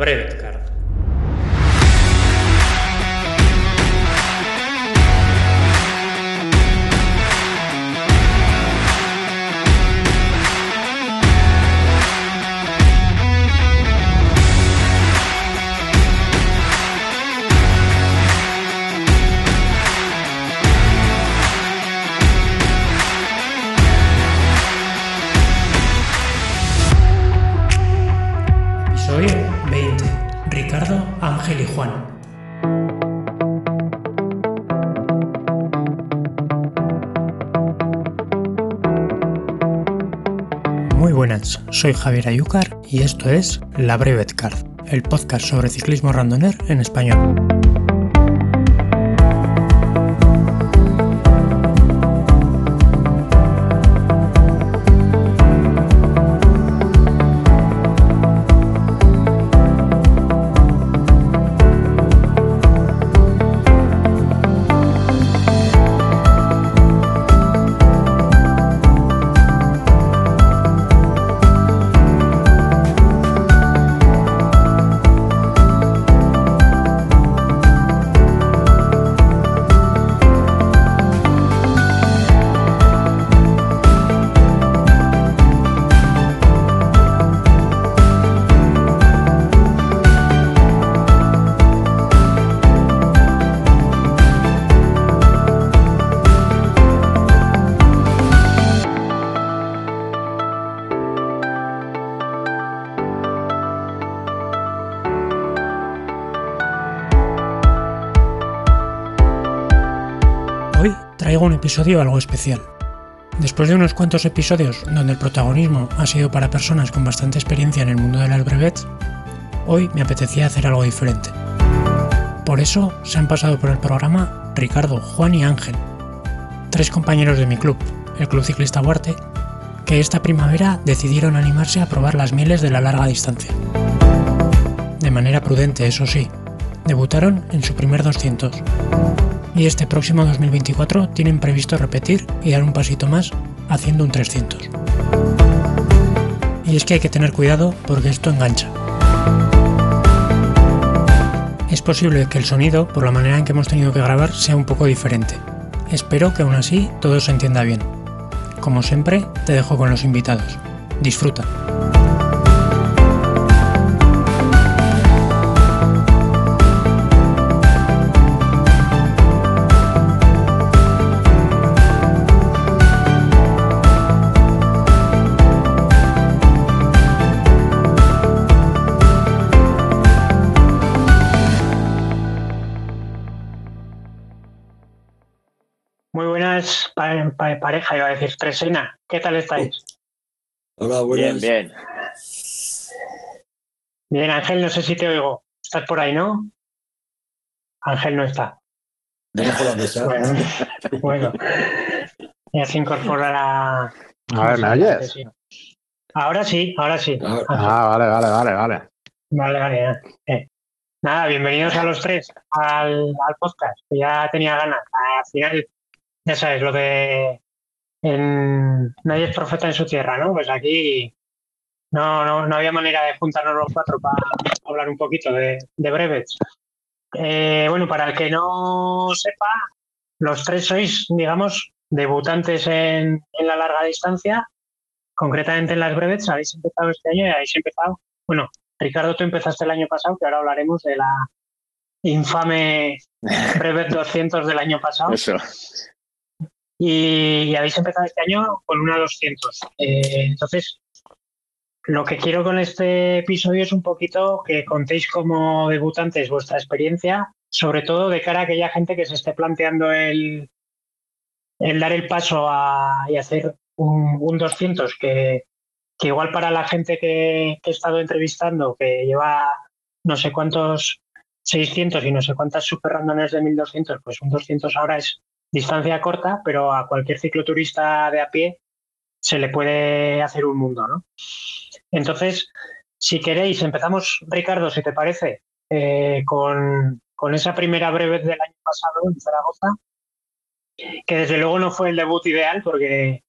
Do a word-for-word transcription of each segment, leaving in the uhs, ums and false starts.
Brevet Card. Episodio veinte. Ricardo, Ángel y Juan. Muy buenas, soy Javier Ayúcar y esto es La Brevet Card, el podcast sobre ciclismo randoner en español. Hoy traigo un episodio algo especial. Después de unos cuantos episodios donde el protagonismo ha sido para personas con bastante experiencia en el mundo de las brevets, hoy me apetecía hacer algo diferente. Por eso se han pasado por el programa Ricardo, Juan y Ángel, tres compañeros de mi club, el Club Ciclista Huarte, que esta primavera decidieron animarse a probar las mieles de la larga distancia. De manera prudente, eso sí, debutaron en su primer doscientos. Y este próximo dos mil veinticuatro tienen previsto repetir y dar un pasito más haciendo un trescientos. Y es que hay que tener cuidado porque esto engancha. Es posible que el sonido, por la manera en que hemos tenido que grabar, sea un poco diferente. Espero que aún así todo se entienda bien. Como siempre, te dejo con los invitados. Disfruta. Muy buenas, pa pa pareja, iba a decir, Tresena. ¿Qué tal estáis? Hola, buenas. Bien, bien. Bien, Ángel, no sé si te oigo. ¿Estás por ahí, no? Ángel no está. Debajo la mesa. Bueno, bueno. Ya se incorporará. A ver, ¿me oyes? Ahora sí, ahora sí. Ahora. Ah, vale, vale, vale, vale. Vale, vale. Eh. Nada, bienvenidos a los tres al, al podcast. Que ya tenía ganas. Al final, ya sabes, lo de en, nadie es profeta en su tierra, ¿no? Pues aquí no, no, no había manera de juntarnos los cuatro para hablar un poquito de, de brevets. Eh, bueno, para el que no sepa, los tres sois, digamos, debutantes en, en la larga distancia, concretamente en las brevets. Habéis empezado este año y habéis empezado. Bueno, Ricardo, tú empezaste el año pasado, que ahora hablaremos de la infame brevet doscientos del año pasado. Eso. Y, y habéis empezado este año con una doscientos. Eh, entonces, lo que quiero con este episodio es un poquito que contéis como debutantes vuestra experiencia, sobre todo de cara a aquella gente que se esté planteando el, el dar el paso a, y hacer un, un doscientos, que, que igual para la gente que, que he estado entrevistando, que lleva no sé cuántos seiscientos y no sé cuántas super randones de mil doscientos, pues un doscientos ahora es distancia corta, pero a cualquier cicloturista de a pie se le puede hacer un mundo, ¿no? Entonces, si queréis, empezamos, Ricardo, si te parece, eh, con, con esa primera brevet del año pasado en Zaragoza, que desde luego no fue el debut ideal porque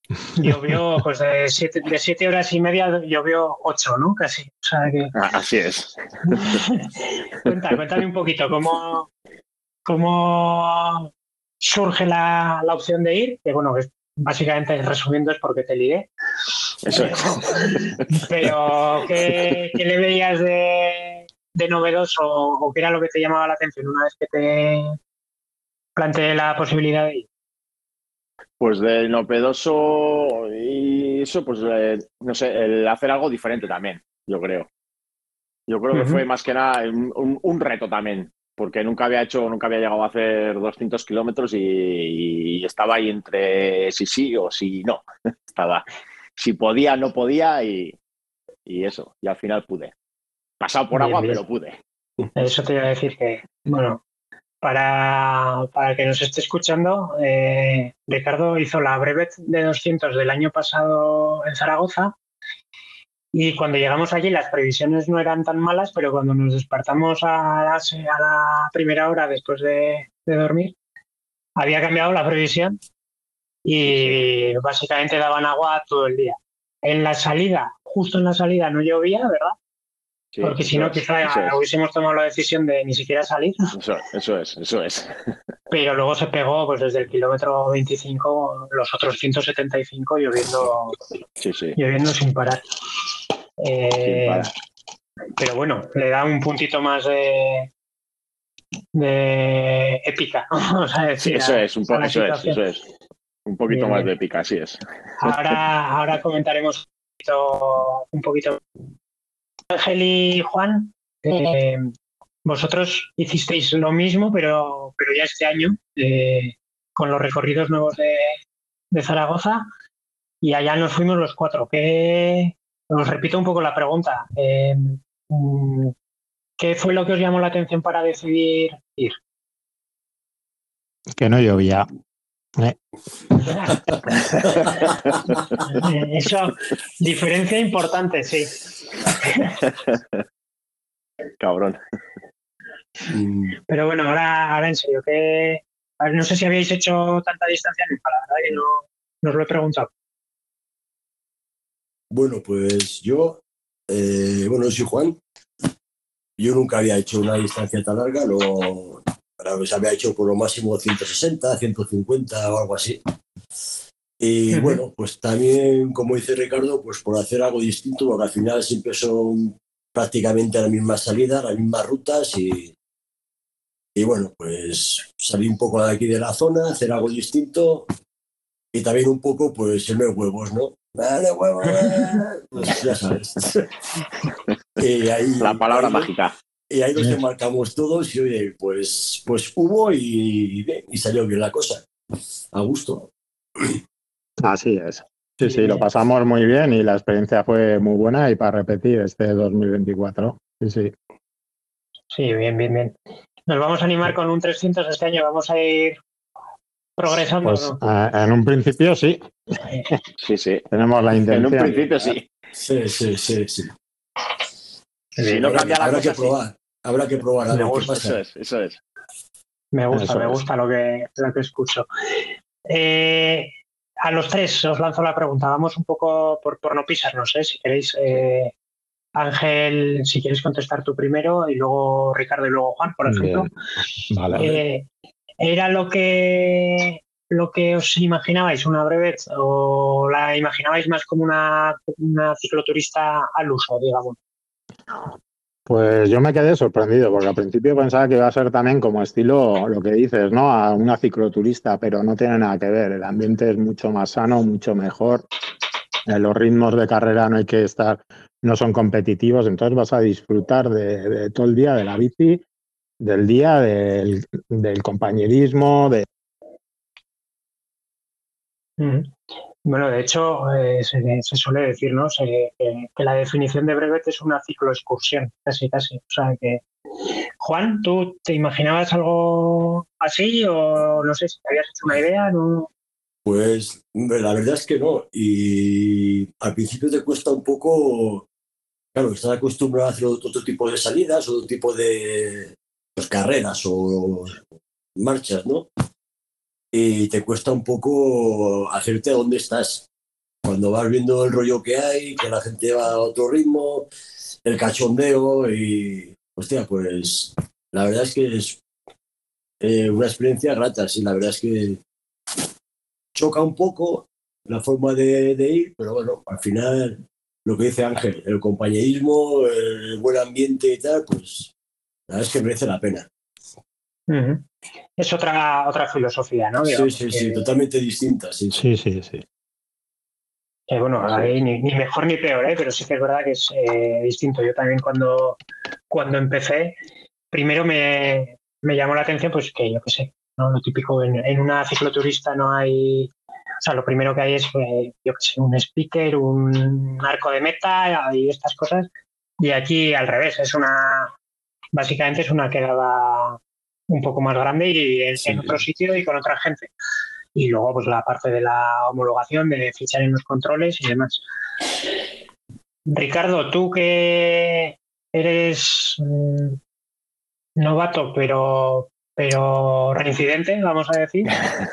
Llovió, pues de siete, de siete horas y media llovió ocho, ¿no? Casi. O sea que. Así es. Cuenta, cuéntame un poquito cómo, cómo surge la, la opción de ir, que bueno, que básicamente resumiendo es porque te lié. Eso es. Pero, ¿qué, qué le veías de, de novedoso o qué era lo que te llamaba la atención una vez que te planteé la posibilidad de ir? Pues de novedoso y eso, pues eh, no sé, el hacer algo diferente también, yo creo. Yo creo que fue Uh-huh. más que nada un, un, un reto también, porque nunca había hecho, nunca había llegado a hacer doscientos kilómetros y, y estaba ahí entre si sí o si no. Estaba, si podía, no podía y, y eso, y al final pude. Pasado por Bien, agua, bien. pero pude. Eso te iba a decir que, bueno, para, para el que nos esté escuchando, eh, Ricardo hizo la Brevet de doscientos del año pasado en Zaragoza y cuando llegamos allí las previsiones no eran tan malas, pero cuando nos despertamos a la, a la primera hora después de, de dormir, había cambiado la previsión Sí, sí. y básicamente daban agua todo el día. En la salida, justo en la salida no llovía, ¿verdad? Sí, Porque si eso no, es, eso quizá es. hubiésemos tomado la decisión de ni siquiera salir. Eso, eso es, eso es. Pero luego se pegó pues desde el kilómetro veinticinco los otros ciento setenta y cinco lloviendo, Sí, sí, lloviendo sin parar. sin Eh, parar. pero bueno, le da un puntito más de, de épica, vamos a Sí, decir, eso a, es, un a po la eso es, situación. eso es. Un poquito Bien, más de bien. épica, así es. Ahora, ahora comentaremos un poquito, un poquito. Ángel y Juan, eh, vosotros hicisteis lo mismo, pero, pero ya este año, eh, con los recorridos nuevos de, de Zaragoza, y allá nos fuimos los cuatro. ¿Qué, os repito un poco la pregunta. Eh, ¿Qué fue lo que os llamó la atención para decidir ir? Que no llovía. Eh, Eso, diferencia importante, sí. Cabrón. Pero bueno, ahora, ahora en serio, que a ver, no sé si habéis hecho tanta distancia nunca, la verdad que no, no os lo he preguntado. Bueno, pues yo, eh, bueno, soy Juan. Yo nunca había hecho una distancia tan larga, no, pues había hecho por lo máximo ciento sesenta, ciento cincuenta o algo así. Y Uh -huh. bueno, pues también, como dice Ricardo, pues por hacer algo distinto, porque al final siempre son prácticamente las mismas salidas, las mismas rutas y, y bueno, pues salir un poco de aquí de la zona, hacer algo distinto y también un poco, pues, irme huevos, ¿no? ¡Dale huevos! Pues ya sabes. y ahí, La y palabra ahí, mágica. y ahí nos embarcamos todos y oye, pues, pues hubo y, y salió bien la cosa. A gusto. Así es. Sí, sí, Bien, lo bien. pasamos muy bien y la experiencia fue muy buena y para repetir este dos mil veinticuatro. Sí, sí. Sí, bien, bien, bien. Nos vamos a animar con un trescientos este año, vamos a ir progresando, Pues ¿no? eh, en un principio sí. Sí, sí. Tenemos la En un intención. principio sí. Sí, sí, sí, sí. Si no Habrá cambia que, la habrá que cosa, sí. probar. Habrá que probar a Me ver qué gusta, pasa. Eso es, eso es. me gusta, Eso me es. gusta lo que, lo que escucho. Eh, a los tres os lanzo la pregunta, vamos un poco por, por no pisarnos, ¿eh? Si queréis, eh, Ángel, si quieres contestar tú primero y luego Ricardo y luego Juan, por ejemplo. Bien. Vale. Eh, ¿Era lo que lo que os imaginabais, una brevet, o la imaginabais más como una, una cicloturista al uso, digamos? Pues yo me quedé sorprendido porque al principio pensaba que iba a ser también como estilo lo que dices, ¿no? A una cicloturista, pero no tiene nada que ver. El ambiente es mucho más sano, mucho mejor. Eh, los ritmos de carrera no hay que estar, no son competitivos, entonces vas a disfrutar de, de todo el día de la bici, del día, del, del compañerismo, de... Mm. Bueno, de hecho, eh, se, se suele decir, ¿no? Se, que, que la definición de brevet es una cicloexcursión, casi, casi. O sea que, Juan, ¿tú te imaginabas algo así o no sé si te habías hecho una idea? ¿No? Pues hombre, la verdad es que no. Y al principio te cuesta un poco, claro, estás acostumbrado a hacer otro, otro tipo de salidas, otro tipo de pues, carreras o marchas, ¿no? Y te cuesta un poco hacerte a dónde estás. cuando vas viendo el rollo que hay, que la gente va a otro ritmo, el cachondeo y, hostia, pues la verdad es que es eh, una experiencia grata, sí, la verdad es que choca un poco la forma de, de ir, pero bueno, al final, lo que dice Ángel, el compañerismo, el buen ambiente y tal, pues la verdad es que merece la pena. Uh-huh. Es otra otra filosofía, ¿no? Sí, Digamos, sí, que, sí, totalmente distinta, sí. Sí, sí, sí. que bueno, ahí ni, ni mejor ni peor, ¿eh? Pero sí que es verdad que es eh, distinto. Yo también cuando, cuando empecé, primero me, me llamó la atención, pues que yo qué sé, ¿no? Lo típico, en, en una cicloturista no hay, o sea, lo primero que hay es, eh, yo qué sé, un speaker, un arco de meta y estas cosas. Y aquí al revés, es una, básicamente es una quedada un poco más grande y en, Sí. en otro sitio y con otra gente. Y luego pues la parte de la homologación, de fichar en los controles y demás. Ricardo, tú que eres mm, novato, pero, pero reincidente, vamos a decir,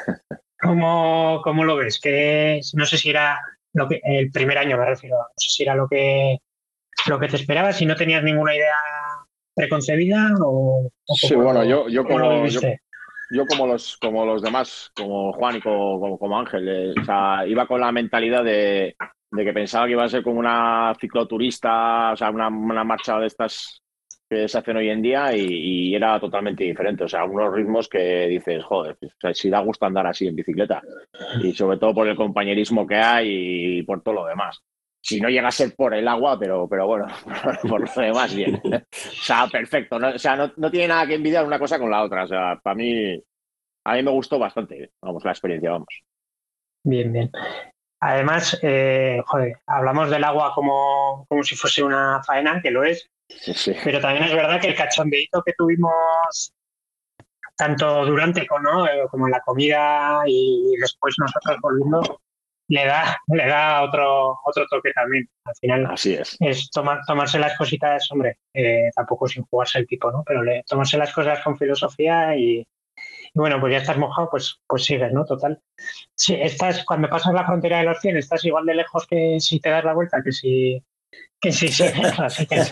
¿cómo, cómo lo ves? Que no sé si era lo que, el primer año, me refiero, no sé si era lo que, lo que te esperabas, si no tenías ninguna idea preconcebida o, o Sí, cómo, bueno, lo, yo, yo cómo lo como yo, viviste. yo como los como los demás, como Juan y como, como, como Ángel, eh, o sea, iba con la mentalidad de, de que pensaba que iba a ser como una cicloturista, o sea, una, una marcha de estas que se hacen hoy en día y, y era totalmente diferente. O sea, unos ritmos que dices, joder, o sea, si da gusto andar así en bicicleta. Y sobre todo por el compañerismo que hay y por todo lo demás. Si no llega a ser por el agua, pero, pero bueno, por lo demás, bien. O sea, perfecto. ¿no? O sea, no, no tiene nada que envidiar una cosa con la otra. O sea, para mí, a mí me gustó bastante, vamos, la experiencia, vamos. Bien, bien. Además, eh, joder, hablamos del agua como, como si fuese una faena, que lo es, Sí, sí. pero también es verdad que el cachondeíto que tuvimos tanto durante ¿no? como en la comida y después nosotros volviendo, le da, le da otro, otro toque también. Al final Así es. es tomar, tomarse las cositas, hombre, eh, tampoco sin jugarse el tipo, ¿no? Pero le, tomarse las cosas con filosofía y, y bueno, pues ya estás mojado, pues, pues sigues, ¿no? Total. Sí, estás, cuando pasas la frontera de los cien, estás igual de lejos que si te das la vuelta, que si que si sigues, así que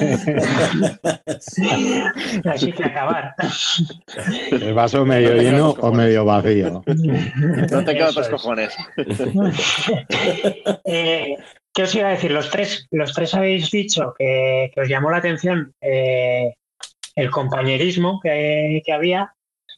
así que acabar. ¿El vaso medio No lleno o medio vacío? No te quedan Eso otros es. cojones. eh, ¿Qué os iba a decir? Los tres, los tres habéis dicho que, que os llamó la atención eh, el compañerismo que, que había.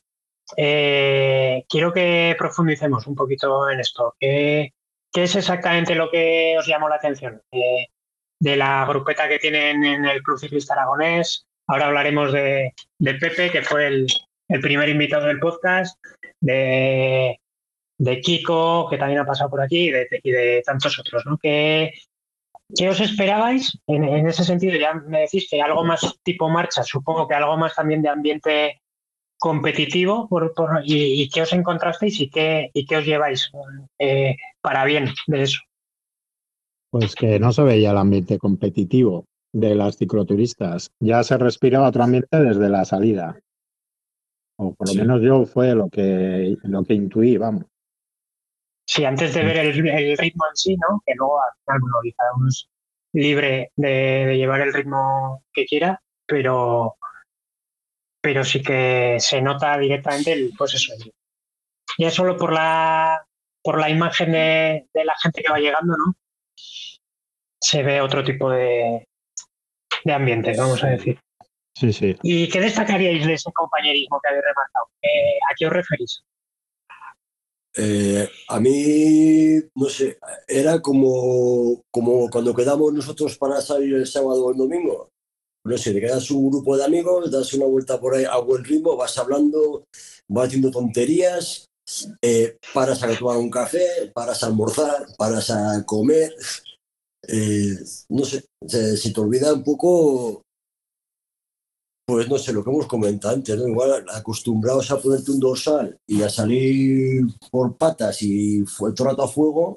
Eh, quiero que profundicemos un poquito en esto. ¿Qué, qué es exactamente lo que os llamó la atención? Eh, de la grupeta que tienen en el Club Ciclista Aragonés. Ahora hablaremos de, de Pepe, que fue el, el primer invitado del podcast, de, de Kiko, que también ha pasado por aquí, y de, y de tantos otros, ¿no? ¿Qué, qué os esperabais? En, en ese sentido, ya me decís que algo más tipo marcha, supongo que algo más también de ambiente competitivo por, por, y, y qué os encontrasteis y qué, y qué os lleváis eh, para bien de eso. Pues que no se veía el ambiente competitivo de las cicloturistas. Ya se respiraba otro ambiente desde la salida. O por lo Sí. menos yo fue lo que, lo que intuí, vamos. Sí, antes de ver el, el ritmo en sí, ¿no? Que luego al final, bueno, cada uno es libre de, de llevar el ritmo que quiera, pero, pero sí que se nota directamente el, pues eso. Ya solo por la por la imagen de, de la gente que va llegando, ¿no? Se ve otro tipo de, de ambiente, vamos a decir. Sí, sí. ¿Y qué destacaríais de ese compañerismo que habéis remarcado? Eh, ¿A qué os referís? Eh, a mí, no sé, era como, como cuando quedamos nosotros para salir el sábado o el domingo. No sé, te quedas un grupo de amigos, das una vuelta por ahí a buen ritmo, vas hablando, vas haciendo tonterías, eh, paras a tomar un café, paras a almorzar, paras a comer. Eh, no sé, se, se te olvida un poco, pues no sé, lo que hemos comentado antes, ¿no? Igual acostumbrados a ponerte un dorsal y a salir por patas y fue todo el rato a fuego,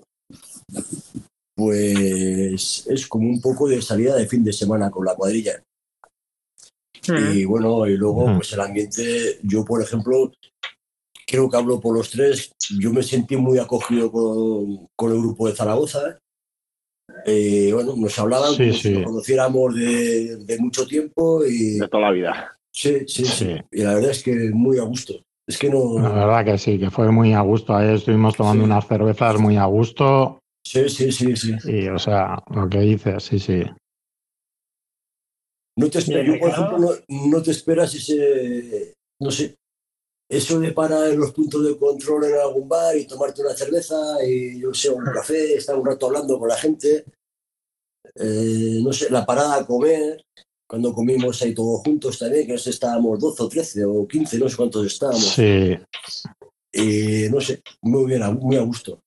pues es como un poco de salida de fin de semana con la cuadrilla. Mm. Y bueno, y luego Mm. pues el ambiente, yo por ejemplo, creo que hablo por los tres, yo me sentí muy acogido con, con el grupo de Zaragoza. Eh, bueno, nos hablaban Sí, como sí. si nos conociéramos de, de mucho tiempo y De toda la vida. sí, sí, sí, Sí. y la verdad es que muy a gusto. Es que no... La verdad que sí, que fue muy a gusto. Ahí estuvimos tomando Sí. unas cervezas muy a gusto Sí, sí, sí, sí. y, o sea, lo que dices, sí, sí. No te esper- Bien, yo, por ejemplo, Ricardo. no, no te esperas ese, no sé, eso de parar en los puntos de control en algún bar y tomarte una cerveza y, yo sé, un café, estar un rato hablando con la gente. Eh, no sé, la parada a comer, cuando comimos ahí todos juntos también, que no sé, estábamos doce o trece o quince, no sé cuántos estábamos. Sí, Y no sé, muy bien, a- muy a gusto.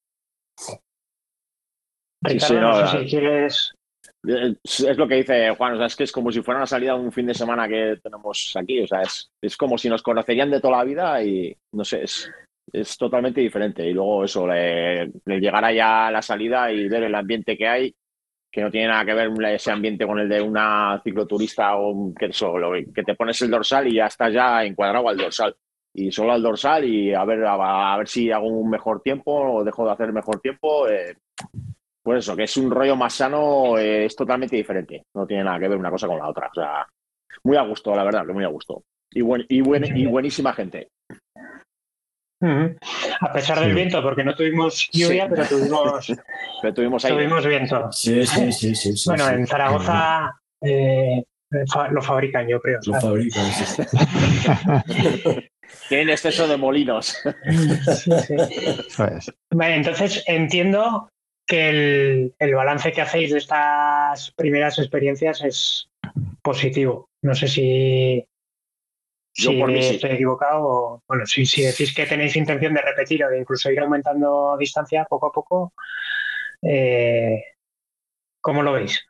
Sí, sí, Ricardo, no, no sé la- si quieres. es, es lo que dice Juan, o sea, es que es como si fuera una salida un fin de semana que tenemos aquí, o sea, es, es como si nos conocerían de toda la vida y no sé, es, es totalmente diferente. Y luego eso, le, le llegar allá a la salida y ver el ambiente que hay, que no tiene nada que ver ese ambiente con el de una cicloturista o un- que, eso, lo- que te pones el dorsal y ya estás ya encuadrado al dorsal. Y solo al dorsal y a ver, a, a ver si hago un mejor tiempo o dejo de hacer mejor tiempo. eh, Pues eso, que es un rollo más sano, eh, es totalmente diferente. No tiene nada que ver una cosa con la otra. O sea, muy a gusto, la verdad, que muy a gusto. Y, buen, y, buen, y buenísima gente. Ujú. A pesar del sí. viento, porque no tuvimos Sí. lluvia, pero tuvimos, Pero tuvimos aire. tuvimos viento. Sí, sí, sí, sí, sí. Bueno, sí. en Zaragoza eh, fa- lo fabrican, yo creo. Lo ¿sabes? fabrican, sí. Tienen exceso de molinos. Sí, sí. Eso es. Vale, entonces entiendo que el, el balance que hacéis de estas primeras experiencias es positivo. No sé si, Yo si por mí sí. estoy equivocado o, bueno, si, si decís que tenéis intención de repetir o de incluso ir aumentando distancia poco a poco, eh, ¿cómo lo veis?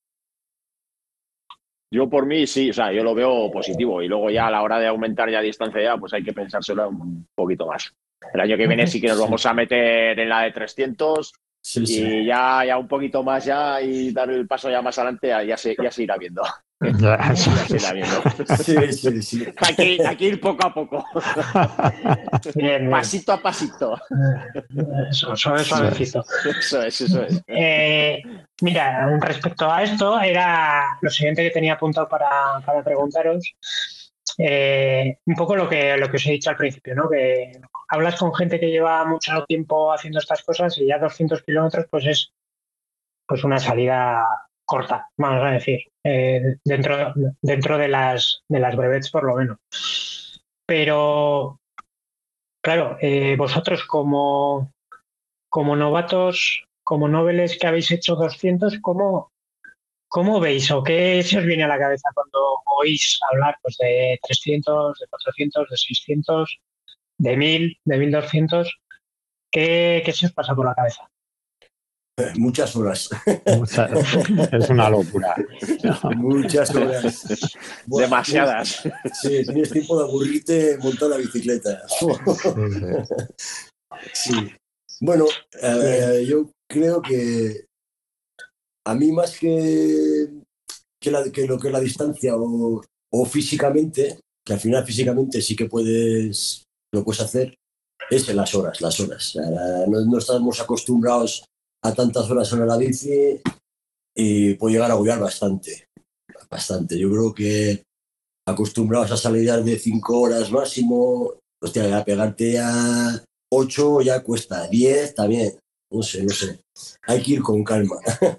Yo por mí sí, o sea, yo lo veo positivo. Y luego ya a la hora de aumentar ya distancia ya, pues hay que pensárselo un poquito más. El año que viene sí que nos vamos a meter en la de trescientos Sí, sí. y ya, ya un poquito más ya y dar el paso ya más adelante, ya se, ya se irá viendo. Ya, eso Ya se es. irá viendo. Sí, sí, sí. Hay que, hay que ir poco a poco. Bien, bien. Pasito a pasito. Eso, suave, Eso es. suavecito. Eso es, eso es. Eh, mira, respecto a esto, era lo siguiente que tenía apuntado para, para preguntaros. Eh, un poco lo que, lo que os he dicho al principio, ¿no? Que hablas con gente que lleva mucho tiempo haciendo estas cosas y ya doscientos kilómetros pues es pues una salida corta, vamos a decir, eh, dentro, dentro de las, de las brevets por lo menos. Pero, claro, eh, vosotros como, como novatos, como noveles que habéis hecho doscientos, ¿cómo, ¿cómo veis o qué se os viene a la cabeza cuando oís hablar pues, de trescientos, de cuatrocientos, de seiscientos, de mil, de mil doscientos? ¿Qué, qué se os pasa por la cabeza? Muchas horas. Mucha- es una locura. Muchas horas. Buah, Demasiadas. Sí, tienes tiempo de aburrirte montando la bicicleta. Sí, sí. Sí. Bueno, eh, yo creo que a mí más que, que, la- que lo que es la distancia o, o físicamente, que al final físicamente sí que puedes, lo puedes hacer, es en las horas, las horas. O sea, no, no estamos acostumbrados a tantas horas en la bici y puede llegar a agobiar bastante, bastante. Yo creo que acostumbrados a salidas de cinco horas máximo, hostia, ya pegarte a ocho ya cuesta, diez también, no sé, no sé. Hay que ir con calma.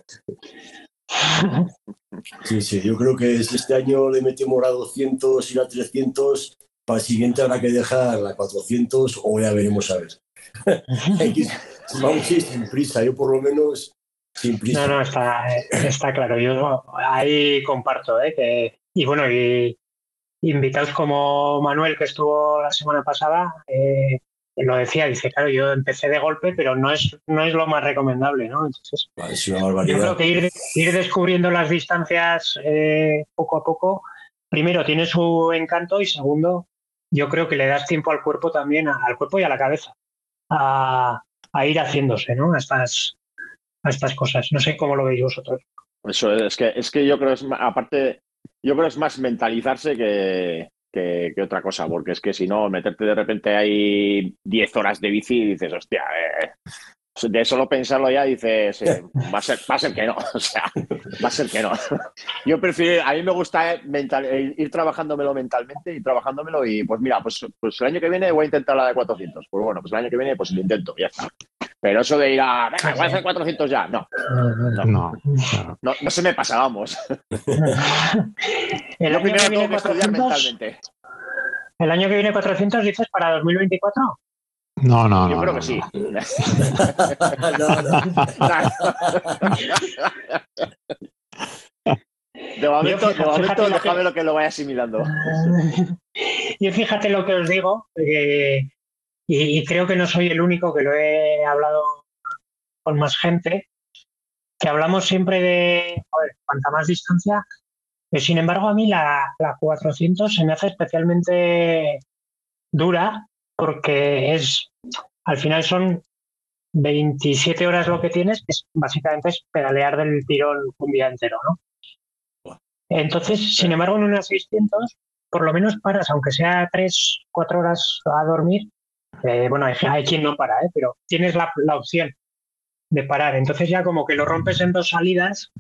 Sí, sí, yo creo que si este año le metemos a doscientos y a trescientos, para el siguiente habrá que dejar a cuatrocientos o ya veremos a ver. Hay que ir- vamos a ir sin prisa, yo por lo menos sin prisa. No, no, está, está claro. Yo ahí comparto, ¿eh? Que, y bueno, y invitados como Manuel, que estuvo la semana pasada, eh, lo decía, dice, claro, yo empecé de golpe, pero no es, no es lo más recomendable, ¿no? Entonces, Es una yo barbaridad. creo que ir, ir descubriendo las distancias eh, poco a poco, primero tiene su encanto y segundo, yo creo que le das tiempo al cuerpo también, a- al cuerpo y a la cabeza, a, a ir haciéndose, ¿no? A estas, a estas cosas. No sé cómo lo veis vosotros. Eso es que, es que yo creo es ma- aparte, yo creo es más mentalizarse que, que, que otra cosa, porque es que si no, meterte de repente ahí diez horas de bici y dices, hostia, eh, de solo pensarlo ya dices, eh, va a ser, va a ser que no, o sea, va a ser que no. Yo prefiero, a mí me gusta eh, mental, eh, ir trabajándomelo mentalmente y trabajándomelo y pues mira, pues, pues el año que viene voy a intentar la de cuatrocientos. Pues bueno, pues el año que viene pues lo intento, ya está. Pero eso de ir a, venga, voy a hacer cuatrocientos ya, no. No, No, claro. no, no se me pasa, vamos. El Yo año primero que viene tengo que estudiar cuatrocientos, mentalmente. el año que viene cuatrocientos dices para dos mil veinticuatro. No, no, Yo no. creo no, que sí. no. No, no. De momento, Yo, fíjate, de momento fíjate lo déjamelo que, que lo vaya asimilando. yo fíjate lo que os digo, eh, y, y creo que no soy el único que lo he hablado con más gente, que hablamos siempre de, joder, cuanta más distancia, pero sin embargo a mí la, la cuatrocientos se me hace especialmente dura porque es, al final son veintisiete horas lo que tienes, que es, básicamente es pedalear del tirón un día entero, ¿no? Entonces, sin embargo, en unas seiscientos, por lo menos paras, aunque sea tres, cuatro horas a dormir. Eh, bueno, hay, hay quien no para, ¿eh? Pero tienes la, la opción de parar. Entonces ya como que lo rompes en dos salidas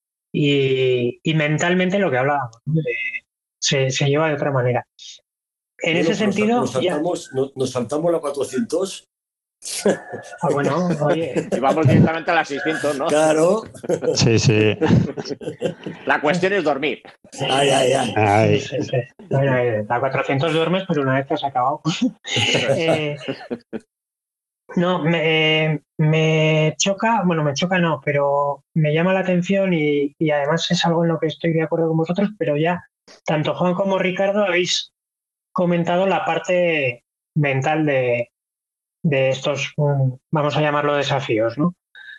y, y mentalmente lo que hablábamos, ¿no? Eh, se, se lleva de otra manera. En Bueno, ese pues nos, sentido, nos ya. saltamos, nos, nos saltamos la cuatrocientos. Ah, bueno, oye. Y vamos directamente a las seiscientos, ¿no? Claro. Sí, sí. La cuestión es dormir. Ay, ay, ay. Ay. Sí, sí, sí. Bueno, eh, la cuatrocientos duermes, pero una vez que has acabado. eh, no, me, me choca, bueno, me choca no, pero me llama la atención y, y además es algo en lo que estoy de acuerdo con vosotros, pero ya tanto Juan como Ricardo habéis comentado la parte mental de, de estos, um, vamos a llamarlo desafíos, ¿no?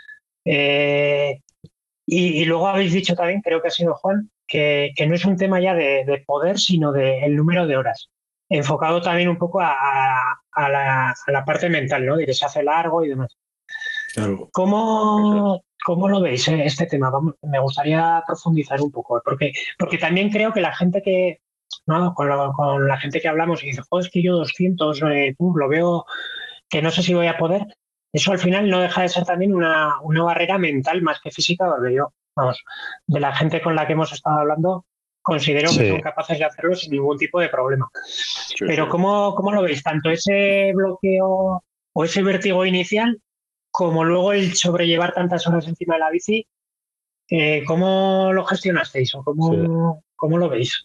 Eh, y, y luego habéis dicho también, creo que ha sido Juan, que, que no es un tema ya de, de poder, sino del número de horas. Enfocado también un poco a, a, la, a la parte mental, ¿no? De que se hace largo y demás. Claro. ¿Cómo, cómo lo veis eh, este tema? Vamos, me gustaría profundizar un poco, porque, porque también creo que la gente que, ¿no? con, lo, con la gente que hablamos y dice, joder, es que yo doscientos, eh, uh, lo veo que no sé si voy a poder, eso al final no deja de ser también una, una barrera mental más que física, porque yo, vamos, de la gente con la que hemos estado hablando, considero Sí. que son capaces de hacerlo sin ningún tipo de problema. Sí, Pero sí. ¿cómo, ¿cómo lo veis? Tanto ese bloqueo o ese vértigo inicial, como luego el sobrellevar tantas horas encima de la bici, eh, ¿cómo lo gestionasteis o cómo, Sí. cómo lo veis?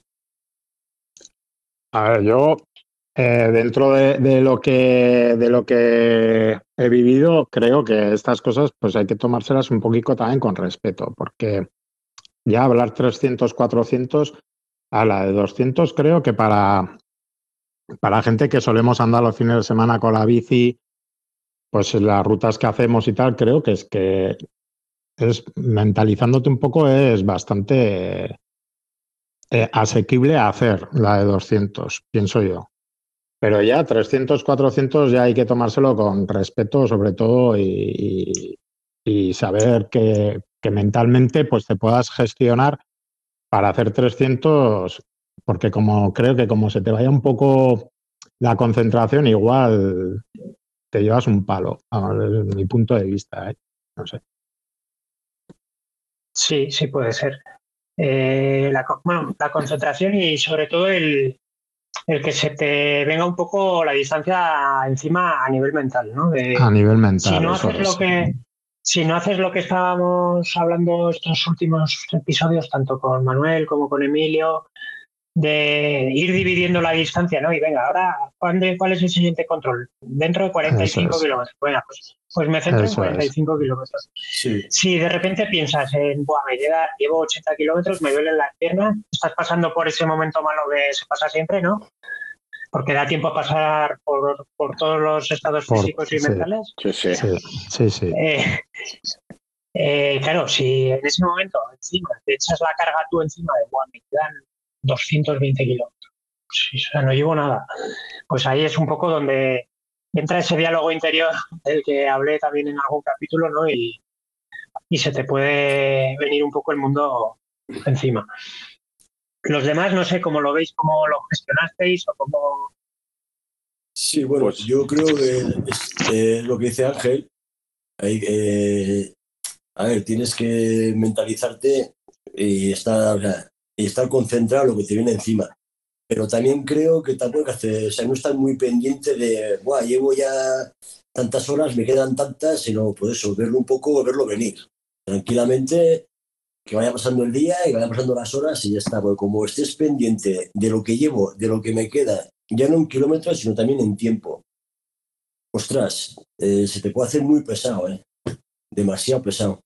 A ver, yo eh, dentro de, de lo que de lo que he vivido, creo que estas cosas pues hay que tomárselas un poquito también con respeto, porque ya hablar trescientos, cuatrocientos, a la de doscientos creo que para, para gente que solemos andar los fines de semana con la bici, pues las rutas que hacemos y tal, creo que es que es mentalizándote un poco es bastante eh, asequible a hacer la de doscientos, pienso yo. Pero ya trescientos, cuatrocientos ya hay que tomárselo con respeto sobre todo y, y, y saber que, que mentalmente pues te puedas gestionar para hacer trescientos, porque como creo que como se te vaya un poco la concentración, igual te llevas un palo, vamos, desde mi punto de vista, ¿eh? No sé. Sí, sí puede ser. Eh, la, bueno, la concentración y sobre todo el, el que se te venga un poco la distancia encima a nivel mental, ¿no? De, A nivel si mental, no eso haces es. lo que si no haces lo que estábamos hablando estos últimos episodios, tanto con Manuel como con Emilio, de ir dividiendo la distancia, ¿no? Y venga, ahora, ¿cuándo, ¿cuál es el siguiente control? Dentro de cuarenta y Eso cinco es. kilómetros. Bueno, pues, pues me centro en Eso cuarenta y es. cinco kilómetros. Sí. Si de repente piensas en, Buah, me queda, llevo ochenta kilómetros, me duelen las piernas, estás pasando por ese momento malo que se pasa siempre, ¿no? Porque da tiempo a pasar por, por todos los estados Por, físicos y sí, mentales. Sí, sí. sí, sí, sí. Eh, eh, claro, si en ese momento encima te echas la carga tú encima de, bueno, me quedan doscientos veinte kilómetros, pues, o sea, no llevo nada, pues ahí es un poco donde entra ese diálogo interior del que hablé también en algún capítulo, ¿no? Y, y se te puede venir un poco el mundo encima. Los demás no sé cómo lo veis, cómo lo gestionasteis o cómo... Sí, bueno, pues yo creo que es eh, lo que dice Ángel. Hay, eh, a ver, tienes que mentalizarte y estar, o sea, y estar concentrado en lo que te viene encima. Pero también creo que tampoco hay que hacer, o sea, no estar muy pendiente de, Buah, llevo ya tantas horas, me quedan tantas, sino pues eso, verlo un poco, verlo venir. Tranquilamente, que vaya pasando el día y vaya pasando las horas y ya está. Porque como estés pendiente de lo que llevo, de lo que me queda, ya no en kilómetros, sino también en tiempo. Ostras, eh, se te puede hacer muy pesado, ¿eh? Demasiado pesado.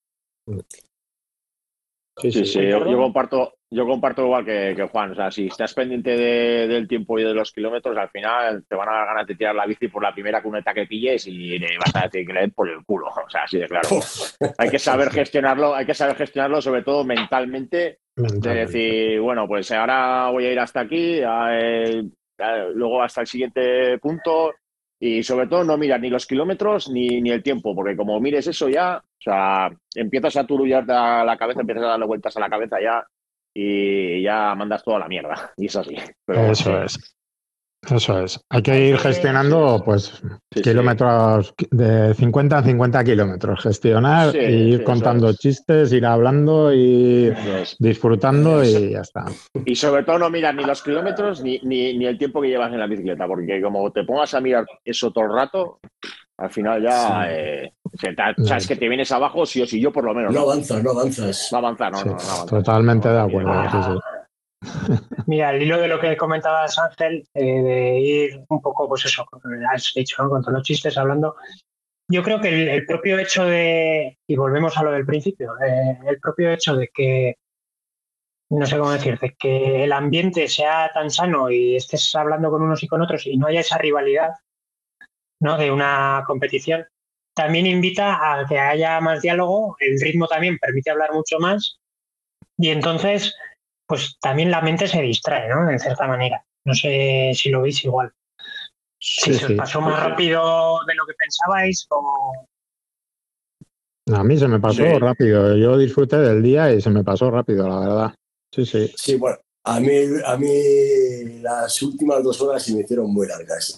Sí, sí, sí. Yo, yo comparto, yo comparto igual que, que Juan. O sea, si estás pendiente de, del tiempo y de los kilómetros, al final te van a dar ganas de tirar la bici por la primera cuneta que pilles y le vas a decir que le den por el culo. O sea, así de claro. Hay que saber gestionarlo, hay que saber gestionarlo, sobre todo mentalmente, mentalmente. De decir, bueno, pues ahora voy a ir hasta aquí, eh, luego hasta el siguiente punto. Y sobre todo no miras ni los kilómetros ni, ni el tiempo, porque como mires eso ya, o sea, empiezas a turullarte a la cabeza, empiezas a darle vueltas a la cabeza ya y ya mandas toda la mierda. Y es así. Pero eso bueno, es. Eso es. Hay que ir gestionando, pues, sí, kilómetros sí. de cincuenta a cincuenta kilómetros. Gestionar, sí, e ir sí, contando chistes, ir hablando y disfrutando y ya está. Y sobre todo no miras ni los kilómetros ni, ni, ni el tiempo que llevas en la bicicleta, porque como te pongas a mirar eso todo el rato, al final ya sí. eh, te, sabes que te vienes abajo sí o sí, yo por lo menos. No, no avanzas, no avanzas. No avanzas, no, sí, no, no, no avanzas. Totalmente de acuerdo, sí, sí. Mira, al hilo de lo que comentabas, Ángel, eh, de ir un poco, pues eso, has dicho, ¿no? Con todos los chistes hablando. Yo creo que el, el propio hecho de, y volvemos a lo del principio, eh, el propio hecho de que, no sé cómo decirte, que el ambiente sea tan sano y estés hablando con unos y con otros y no haya esa rivalidad, ¿no? De una competición, también invita a que haya más diálogo, el ritmo también permite hablar mucho más y entonces pues también la mente se distrae, ¿no? En cierta manera. No sé si lo veis igual. Si sí, se os pasó sí, más sí. rápido de lo que pensabais o... A mí se me pasó sí. rápido. Yo disfruté del día y se me pasó rápido, la verdad. Sí, sí. Sí, bueno, a mí, a mí las últimas dos horas se me hicieron muy largas.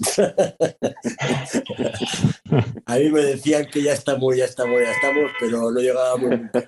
A mí me decían que ya estamos, ya estamos, ya estamos, pero no llegábamos nunca.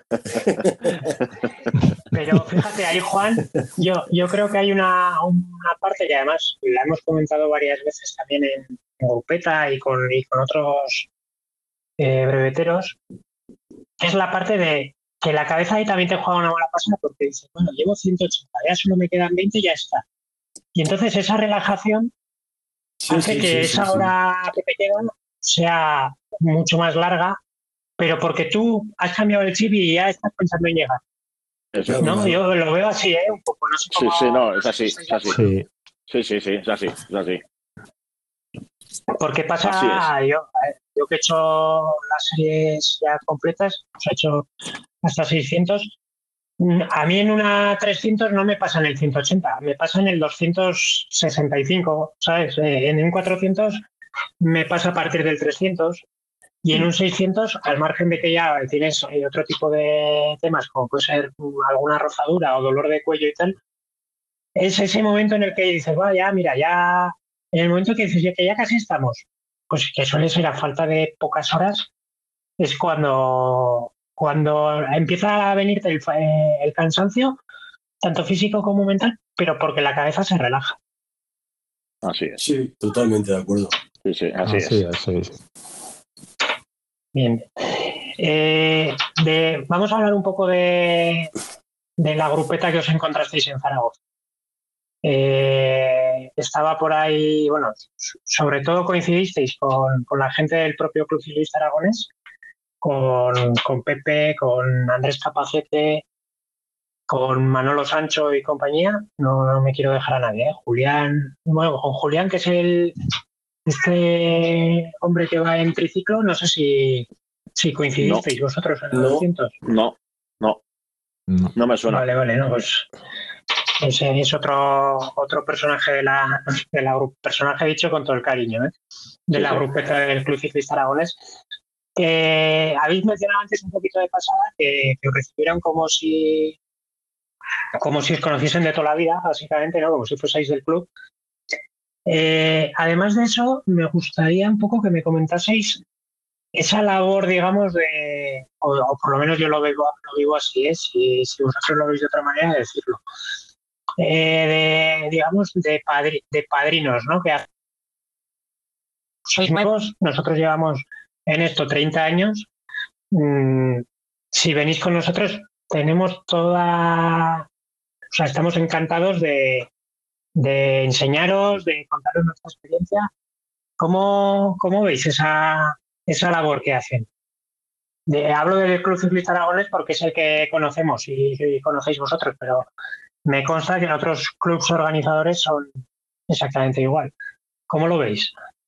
Pero fíjate, ahí, Juan, yo, yo creo que hay una, una parte que además la hemos comentado varias veces también en, en Grupeta y con, y con otros eh, breveteros, que es la parte de que la cabeza ahí también te juega una mala pasada porque dices, bueno, llevo ciento ochenta, ya solo me quedan veinte y ya está. Y entonces esa relajación sí, hace sí, que sí, esa sí, hora sí. que te queda sea mucho más larga, pero porque tú has cambiado el chip y ya estás pensando en llegar. Eso, no, claro. Yo lo veo así, ¿eh? Un poco, no sé cómo... Sí, sí, no, es así, es así. Sí, sí, sí, sí es así, es así. Porque pasa, yo, yo que he hecho las series ya completas, os he hecho hasta seiscientos, a mí en una trescientos no me pasa en el ciento ochenta, me pasa en el doscientos sesenta y cinco, ¿sabes? En un cuatrocientos me pasa a partir del trescientos y en un seiscientos, al margen de que ya tienes otro tipo de temas, como puede ser alguna rozadura o dolor de cuello y tal, es ese momento en el que dices, va, ya, mira, ya, en el momento que dices ya, que ya casi estamos, pues que suele ser a falta de pocas horas, es cuando, cuando empieza a venirte el, el cansancio, tanto físico como mental, pero porque la cabeza se relaja. Así es. Sí, totalmente de acuerdo. Sí, sí, así, así es. es. Así es. Bien. Eh, de, vamos a hablar un poco de, de la grupeta que os encontrasteis en Zaragoza. Eh, estaba por ahí, bueno, sobre todo coincidisteis con, con la gente del propio Club Ciclista Aragonés, con, con Pepe, con Andrés Capacete, con Manolo Sancho y compañía. No, no me quiero dejar a nadie, ¿eh? Julián, bueno, con Julián, que es el este hombre que va en triciclo, no sé si, si coincidisteis no, vosotros en los no, doscientos. No, no, no, no me suena. Vale, vale, no, pues ese es otro otro personaje de la, de la personaje dicho con todo el cariño, ¿eh? de sí, la sí. grupeta del Club Ciclista Aragonés. Que habéis mencionado antes un poquito de pasada que, que os recibieron como si como si os conociesen de toda la vida, básicamente, ¿no? Como si fueseis del club. Eh, además de eso, me gustaría un poco que me comentaseis esa labor, digamos, de, o, o por lo menos yo lo vivo, lo vivo así, ¿eh? si, si vosotros lo veis de otra manera, decirlo. Eh, de, digamos, de, padri, de padrinos, ¿no? Que sois nuevos, nosotros llevamos en esto treinta años. Mm, si venís con nosotros, tenemos toda... O sea, estamos encantados de, de enseñaros, de contaros nuestra experiencia. ¿Cómo, cómo veis esa, esa labor que hacen? De, hablo del Club Ciclista Aragonés porque es el que conocemos y, y conocéis vosotros, pero me consta que en otros clubes organizadores son exactamente igual. ¿Cómo lo veis?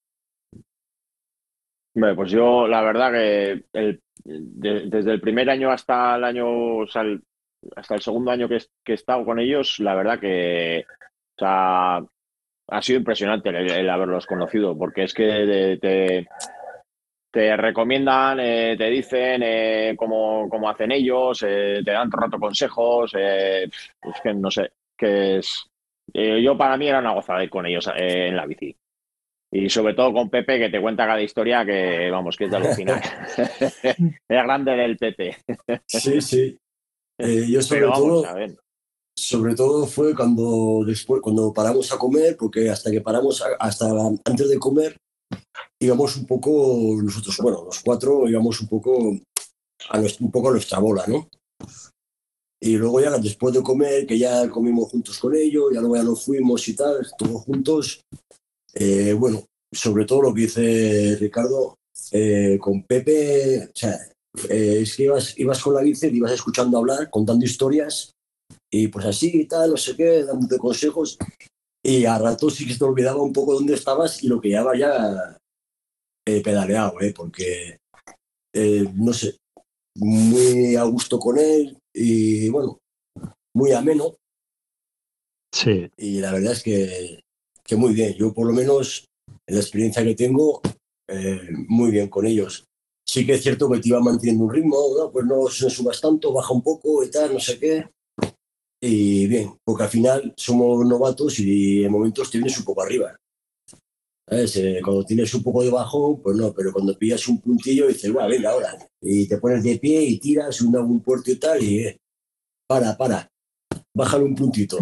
Bueno, pues yo la verdad que el, de, desde el primer año hasta el año, o sea, el, hasta el segundo año que, que he estado con ellos, la verdad que o sea, ha sido impresionante el, el haberlos conocido, porque es que te, te recomiendan, eh, te dicen eh, cómo, cómo hacen ellos, eh, te dan todo el rato consejos, eh, es que no sé, que es... Eh, yo para mí era una gozada ir con ellos eh, en la bici. Y sobre todo con Pepe, que te cuenta cada historia que, vamos, que es de alucinar. Es grande del Pepe. Sí, sí. Eh, yo sobre Pero vamos, todo, a ver. sobre todo fue cuando después, cuando paramos a comer, porque hasta que paramos, a, hasta antes de comer, íbamos un poco, nosotros, bueno, los cuatro íbamos un poco a, nuestra, un poco a nuestra bola, ¿no? Y luego ya después de comer, que ya comimos juntos con ellos, ya luego ya nos fuimos y tal, todos juntos. Eh, bueno, sobre todo lo que dice Ricardo, eh, con Pepe, o sea, eh, es que ibas, ibas con la bici, ibas escuchando hablar, contando historias, y pues así y tal, no sé qué, dándote consejos, y a ratos sí que se te olvidaba un poco dónde estabas y lo que llevaba ya eh, pedaleado, eh, porque, eh, no sé, muy a gusto con él, y bueno, muy ameno. Sí. Y la verdad es que, que muy bien. Yo por lo menos en la experiencia que tengo, eh, muy bien con ellos. Sí que es cierto que te iba manteniendo un ritmo, ¿no? Pues no se subas tanto, baja un poco y tal, no sé qué. Y bien, porque al final somos novatos y en momentos te vienes un poco arriba. ¿Sabes? Eh, cuando tienes un poco de bajón, pues no, pero cuando pillas un puntillo dices, bueno, venga, ahora. Y te pones de pie y tiras un, un puerto y tal, y eh, para, para, bájale un puntito.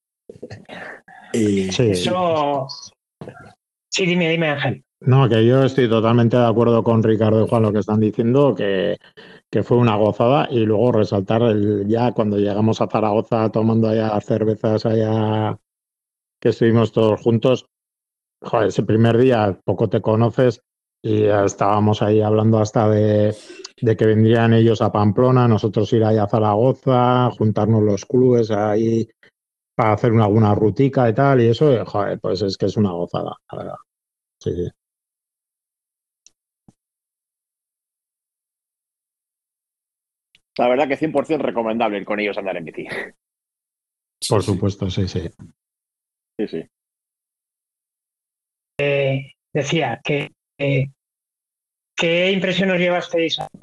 y... sí. Eso... Sí, dime, dime, Ángel. No, que yo estoy totalmente de acuerdo con Ricardo y Juan lo que están diciendo, que, que fue una gozada, y luego resaltar el, ya cuando llegamos a Zaragoza tomando allá cervezas allá que estuvimos todos juntos, joder, ese primer día poco te conoces y ya estábamos ahí hablando hasta de, de que vendrían ellos a Pamplona, nosotros ir allá a Zaragoza, juntarnos los clubes ahí para hacer una, alguna rutica y tal, y eso, joder, pues es que es una gozada, la verdad. Sí, sí. La verdad que cien por ciento recomendable ir con ellos a andar en bici. Por supuesto, sí, sí. Sí, sí. Eh, decía que eh, ¿qué impresión os llevasteis a...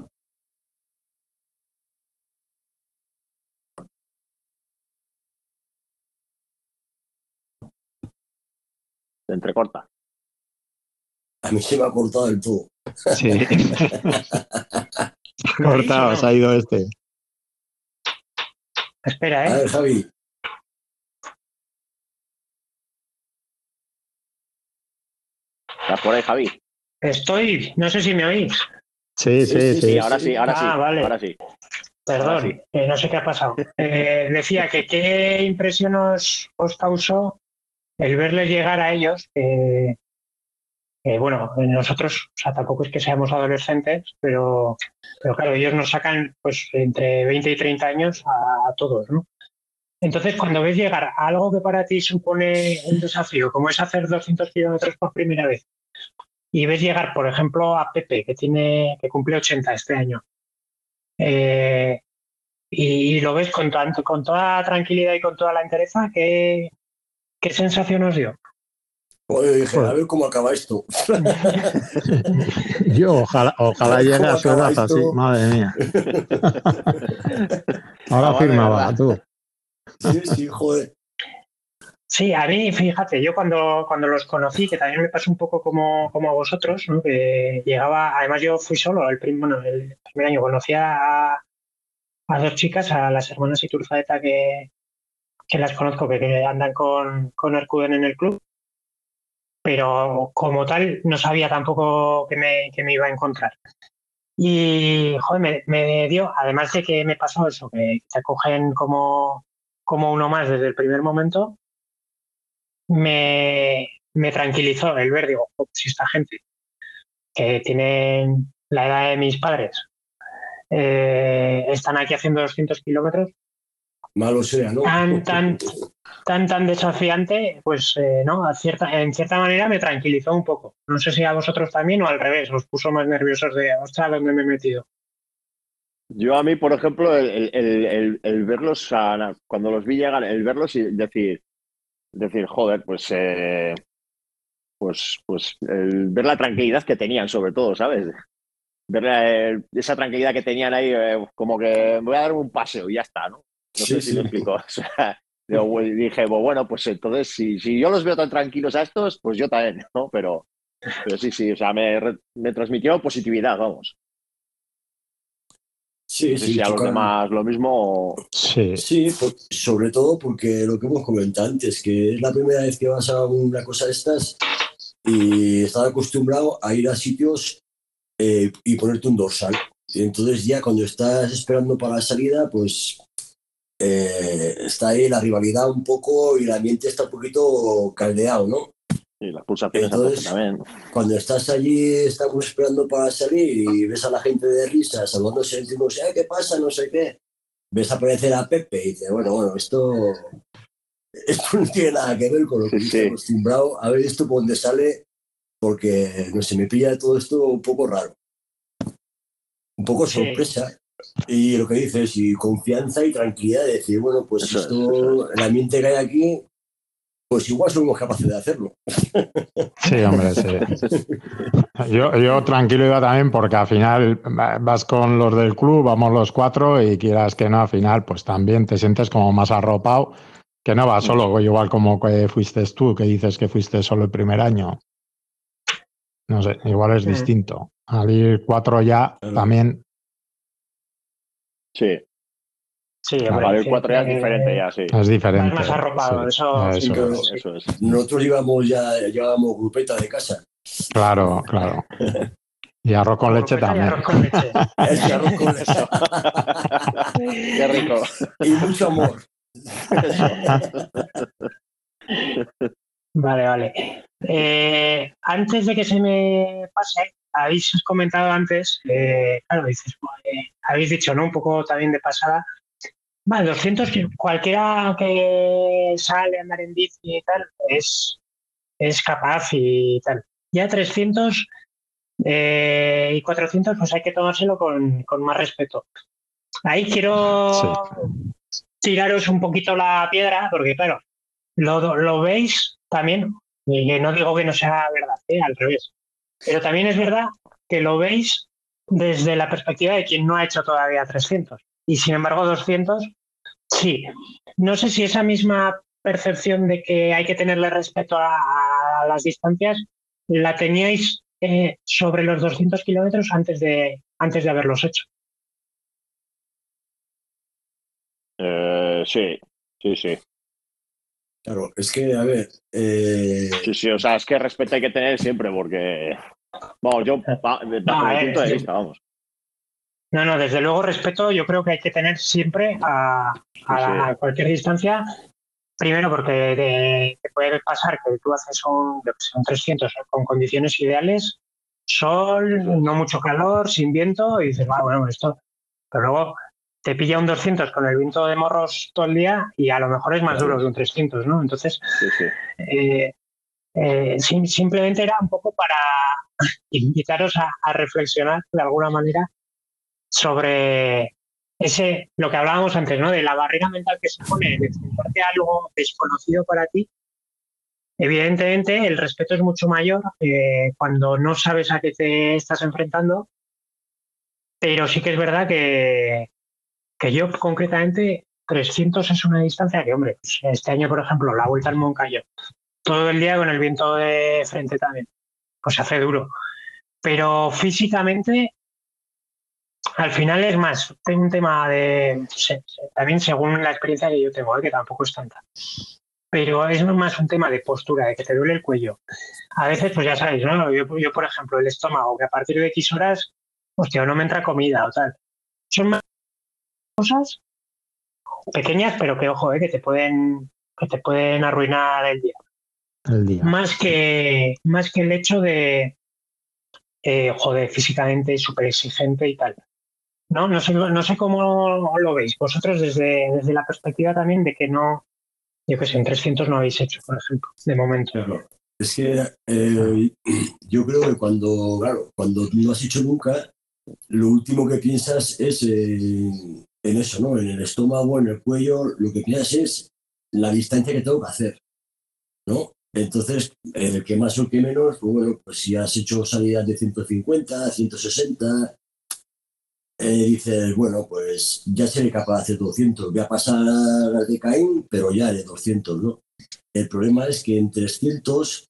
Se entrecorta. A mí se me ha cortado el todo. Sí. Cortado, se ha ido este. Espera, ¿eh? A ver, Javi. ¿Estás por ahí, Javi? Estoy, no sé si me oís. Sí, sí, sí. sí, sí, sí ahora sí, ahora ah, sí. Vale. Ahora sí. Perdón, ahora sí. Eh, no sé qué ha pasado. Eh, decía que qué impresión os, os causó el verles llegar a ellos. Eh, eh, bueno, nosotros, o sea, tampoco es que seamos adolescentes, pero, pero claro, ellos nos sacan pues entre veinte y treinta años a, a todos, ¿no? Entonces, cuando ves llegar a algo que para ti supone un desafío, como es hacer doscientos kilómetros por primera vez, y ves llegar, por ejemplo, a Pepe, que tiene que cumple ochenta este año, eh, y, y lo ves con, tanto, con toda tranquilidad y con toda la entereza, ¿qué, qué sensación os dio? Oye, dije, a ver cómo acaba esto. Yo ojalá, ojalá llegue a su edad así, madre mía. Ahora firmaba, tú. Sí, sí, joder. Sí, a mí, fíjate, yo cuando, cuando los conocí, que también me pasó un poco como, como a vosotros, ¿no? Que llegaba, además yo fui solo, el, prim, bueno, el primer año conocí a, a dos chicas, a las hermanas Iturzaeta, que, que las conozco, que, que andan con, con Erkuden en el club, pero como tal no sabía tampoco que me, que me iba a encontrar. Y, joder, me, me dio, además de que me pasó eso, que te acogen como, como uno más desde el primer momento, me, me tranquilizó el ver, digo, oh, si esta gente que tienen la edad de mis padres eh, están aquí haciendo doscientos kilómetros, Malo sea, ¿no? tan, tan, tan, tan desafiante, pues eh, no, a cierta, en cierta manera me tranquilizó un poco. No sé si a vosotros también o al revés, os puso más nerviosos de, ostras, ¿dónde me he metido? Yo a mí, por ejemplo, el, el, el, el verlos, o sea, cuando los vi llegar, el verlos y decir, decir, joder, pues, eh, pues, pues el, ver la tranquilidad que tenían, sobre todo, ¿sabes? Ver eh, esa tranquilidad que tenían ahí, eh, como que me voy a dar un paseo y ya está, ¿no? No Sí, sé si sí. me explico. O sea, yo dije, bueno, pues entonces, si, si yo los veo tan tranquilos a estos, pues yo también, ¿no? Pero, pero sí, sí, o sea, me, me transmitió positividad, vamos. Sí, No sé sí, si a los tocan. demás lo mismo o... Sí, Sí, por- sobre todo porque lo que hemos comentado antes, que es la primera vez que vas a una cosa de estas y estás acostumbrado a ir a sitios eh, y ponerte un dorsal. Y entonces ya cuando estás esperando para la salida, pues eh, está ahí la rivalidad un poco y el ambiente está un poquito caldeado, ¿no? Sí, las pulsaciones a tope Entonces, también. cuando estás allí, estamos esperando para salir y ves a la gente de risa, saludándose entre unos, "Eh, ¿qué pasa? No sé qué". Ves aparecer a Pepe y dices, bueno, bueno, esto, esto no tiene nada que ver con lo Sí, que yo estoy sí. acostumbrado a ver esto por donde sale, porque no sé, me pilla todo esto un poco raro, un poco Sí, sorpresa. Y lo que dices, y confianza y tranquilidad de decir, bueno, pues Eso es, eso es. esto, el ambiente que hay aquí, pues igual somos capaces de hacerlo. sí, hombre, sí. Yo, yo tranquilo iba también porque al final vas con los del club, vamos los cuatro y quieras que no, al final pues también te sientes como más arropado, que no vas solo, igual como que fuiste tú, que dices que fuiste solo el primer año. No sé, igual es mm, distinto. Al ir cuatro ya Claro. también, Sí. sí, claro, Para hombre, el cuatro ya es eh, diferente, ya, sí. es vas diferente. más Sí, arropado, eso sin eso duda, es. sí. Eso es. Nosotros íbamos ya, llevábamos grupeta de casa. Claro, claro. Y arroz con leche Grupeta y también. arroz con leche. Eso, arroz con leche. Eso. Qué rico. Y mucho amor. Eso. Vale, vale. Eh, antes de que se me pase, habéis comentado antes, eh, claro, dices, eh, habéis dicho, ¿no? Un poco también de pasada. Vale, doscientos, que cualquiera que sale a andar en bici y tal, es, es capaz y tal. Ya trescientos eh, y cuatrocientos, pues hay que tomárselo con, con más respeto. Ahí quiero Sí. tiraros un poquito la piedra, porque claro, lo, lo veis también, y que no digo que no sea verdad, ¿eh? Al revés, pero también es verdad que lo veis desde la perspectiva de quien no ha hecho todavía trescientos. Y sin embargo, doscientos, sí. No sé si esa misma percepción de que hay que tenerle respeto a, a las distancias la teníais eh, sobre los doscientos kilómetros antes de, antes de haberlos hecho. Eh, sí, sí, sí. Claro, es que, a ver, eh, Sí, sí, o sea, es que respeto hay que tener siempre porque, vamos, yo, ba- bajo No, mi a punto ver, de yo- vista, vamos. no, no, desde luego respeto yo creo que hay que tener siempre a, Sí, sí, a, a cualquier distancia. Primero porque te, te puede pasar que tú haces un, yo que sé, un trescientos con condiciones ideales, sol, eso es. no mucho calor, sin viento, y dices, ah, bueno, esto. Pero luego te pilla un doscientos con el viento de morros todo el día y a lo mejor es más claro, duro que un trescientos, ¿no? Entonces, Sí, sí. eh, eh, sim- simplemente era un poco para invitaros a, a reflexionar de alguna manera sobre ese, lo que hablábamos antes, ¿no? De la barrera mental que se pone de enfrentarte a algo desconocido para ti. Evidentemente, el respeto es mucho mayor eh, cuando no sabes a qué te estás enfrentando, pero sí que es verdad que, que yo concretamente trescientos es una distancia que, hombre, pues este año, por ejemplo, la Vuelta al Moncayo, todo el día con el viento de frente también, pues se hace duro. Pero físicamente, al final es más, tengo un tema de, se- se- también según la experiencia que yo tengo, ¿eh? Que tampoco es tanta, pero es más un tema de postura, de que te duele el cuello. A veces, pues ya sabéis, ¿no? Yo, yo, por ejemplo, el estómago, que a partir de X horas, hostia, no me entra comida o tal. Son más cosas pequeñas, pero que, ojo, ¿eh? Que te pueden, que te pueden arruinar el día. El día. Más que, más que el hecho de, eh, joder, físicamente súper exigente y tal. No, no sé, no sé cómo lo veis vosotros desde, desde la perspectiva también de que no, yo qué sé, en trescientos no habéis hecho, por ejemplo, de momento. Claro. Es que eh, yo creo que cuando, claro, cuando no has hecho nunca, lo último que piensas es en, en eso, ¿no? En el estómago, en el cuello, lo que piensas es la distancia que tengo que hacer, ¿no? Entonces, el que más o el que menos, pues bueno, pues si has hecho salidas de ciento cincuenta, ciento sesenta, eh, dices, bueno, pues ya seré capaz de hacer doscientos, voy a pasar las de Caín, pero ya haré doscientos, ¿no? El problema es que en trescientos,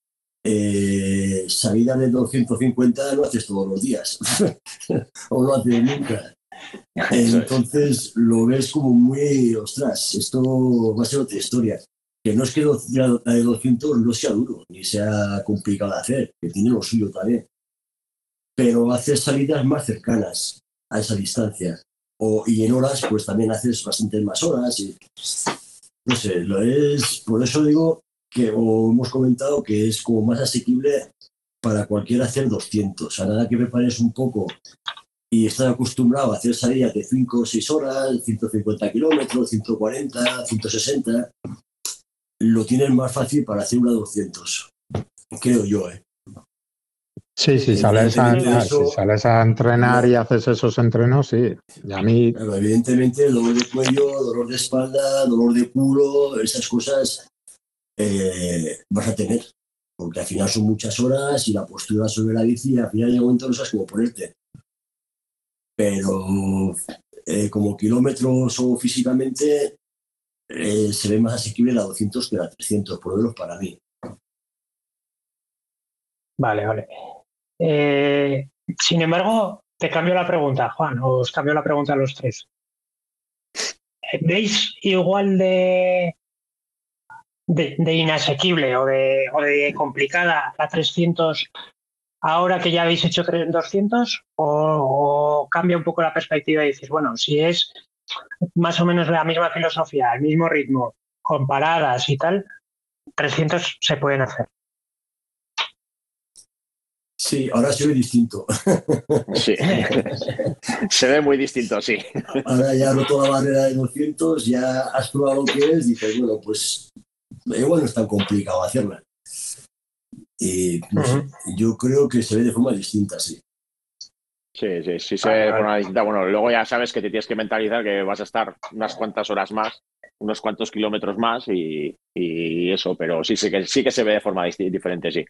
eh, salida de doscientos cincuenta no haces todos los días, o no haces nunca. Entonces lo ves como muy, ostras, esto va a ser otra historia. Que no es que la de doscientos no sea duro, ni sea complicado de hacer, que tiene lo suyo también. Pero haces salidas más cercanas a esa distancia. O, y en horas, pues también haces bastantes más horas. Y, no sé, lo es, por eso digo que, o hemos comentado que es como más asequible para cualquiera hacer doscientos. A nada que prepares un poco y estás acostumbrado a hacer salidas de cinco o seis horas, ciento cincuenta kilómetros, ciento cuarenta, ciento sesenta, lo tienes más fácil para hacer una doscientos, creo yo, ¿eh? Sí, si sales, a, Evidentemente eso, si sales a entrenar no, y haces esos entrenos, sí. Y a mí, claro, evidentemente dolor de cuello, dolor de espalda, dolor de culo, esas cosas eh, vas a tener, porque al final son muchas horas y la postura sobre la bici, al final de momento no sabes cómo ponerte. Pero eh, como kilómetros o físicamente, eh, se ve más asequible la doscientos que la trescientos, por lo menos para mí. Vale, vale. Eh, sin embargo, te cambio la pregunta, Juan, o os cambio la pregunta a los tres. ¿Veis igual de, de, de inasequible o de, o de complicada la trescientos ahora que ya habéis hecho doscientos o, o cambia un poco la perspectiva y dices, bueno, si es más o menos la misma filosofía, el mismo ritmo, comparadas y tal, trescientos se pueden hacer? Sí, ahora se ve distinto. Sí, se ve muy distinto, sí. Ahora ya has roto la barrera de doscientos, ya has probado lo que es, dices, bueno, pues igual no es tan complicado hacerla. Y no sé, Uh-huh. yo creo que se ve de forma distinta, sí. Sí, sí, sí se Vale, ve de vale. forma distinta. Bueno, luego ya sabes que te tienes que mentalizar que vas a estar unas cuantas horas más, unos cuantos kilómetros más y, y eso, pero sí, sí, que, sí que se ve de forma disti- diferente, sí.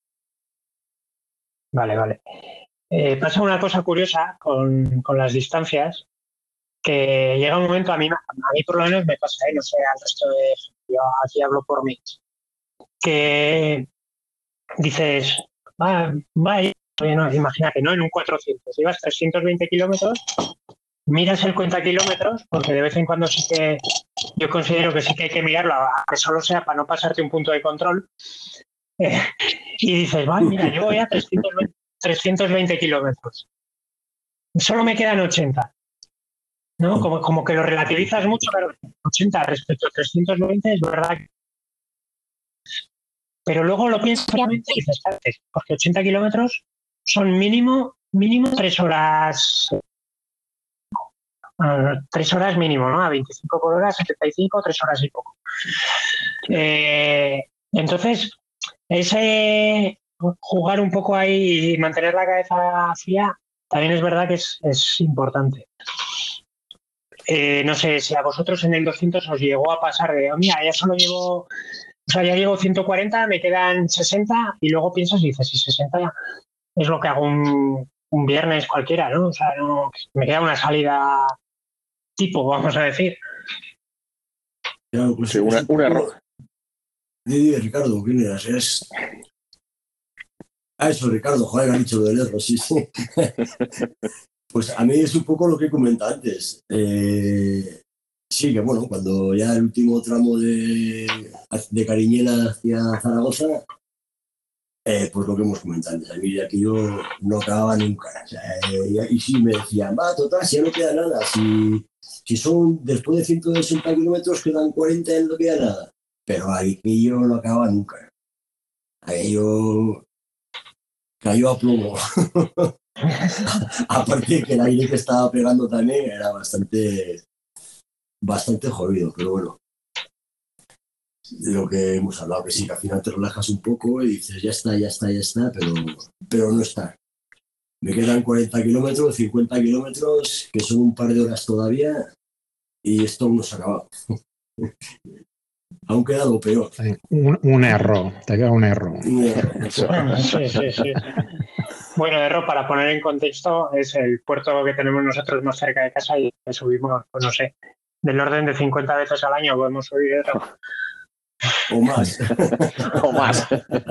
Vale, vale. Eh, pasa una cosa curiosa con, con las distancias, que llega un momento, a mí, a mí por lo menos me pasa, ¿eh? No sé, al resto de gente, yo aquí hablo por mí, que dices, va, va, oye, no, imagínate, ¿no? En un cuatrocientos, llevas trescientos veinte kilómetros, miras el cuenta kilómetros, porque de vez en cuando sí que yo considero que sí que hay que mirarlo, que solo sea para no pasarte un punto de control, eh, y dices, vale, mira, yo voy a trescientos veinte kilómetros, solo me quedan ochenta. ¿No? Como, como que lo relativizas mucho, pero ochenta respecto a trescientos veinte es verdad. Pero luego lo piensas fríamente y dices, antes, porque ochenta kilómetros son mínimo, mínimo tres horas, uh, tres horas mínimo, ¿no? A veinticinco por hora, setenta y cinco, tres horas y poco. Eh, entonces, ese jugar un poco ahí y mantener la cabeza fría también es verdad que es, es importante. Eh, no sé si a vosotros en el doscientos os llegó a pasar de, oh, mira, ya solo llevo, o sea, ya llevo ciento cuarenta, me quedan sesenta y luego piensas y dices, si sesenta es lo que hago un, un viernes cualquiera, ¿no? O sea, no, me queda una salida tipo, vamos a decir. Claro, pues sí, un, es un error. Didi, Ricardo, ¿quién eras? Es... Ah, eso, Ricardo, joder, ha dicho lo del error, sí, sí. Pues a mí es un poco lo que he comentado antes. Eh, sí, que bueno, cuando ya el último tramo de, de Cariñena hacia Zaragoza, eh, pues lo que hemos comentado antes, a mí de aquí yo no acababa nunca. O sea, eh, y sí me decían, va, total, si ya no queda nada, si, si son después de ciento sesenta kilómetros quedan cuarenta y no queda nada. Pero ahí que yo no acababa nunca. Ahí yo cayó a plomo. Aparte de que el aire que estaba pegando también era bastante, bastante jodido, pero bueno. Lo que hemos hablado, que sí, que al final te relajas un poco y dices, ya está, ya está, ya está, pero, pero no está. Me quedan cuarenta kilómetros, cincuenta kilómetros, que son un par de horas todavía, y esto aún no se ha acabado. Aún queda algo peor. Un, un error, te queda un error. Sí, sí, sí. Bueno, Erro, para poner en contexto, es el puerto que tenemos nosotros más cerca de casa y que subimos, pues no sé, del orden de cincuenta veces al año podemos subir Erro. O más. O más.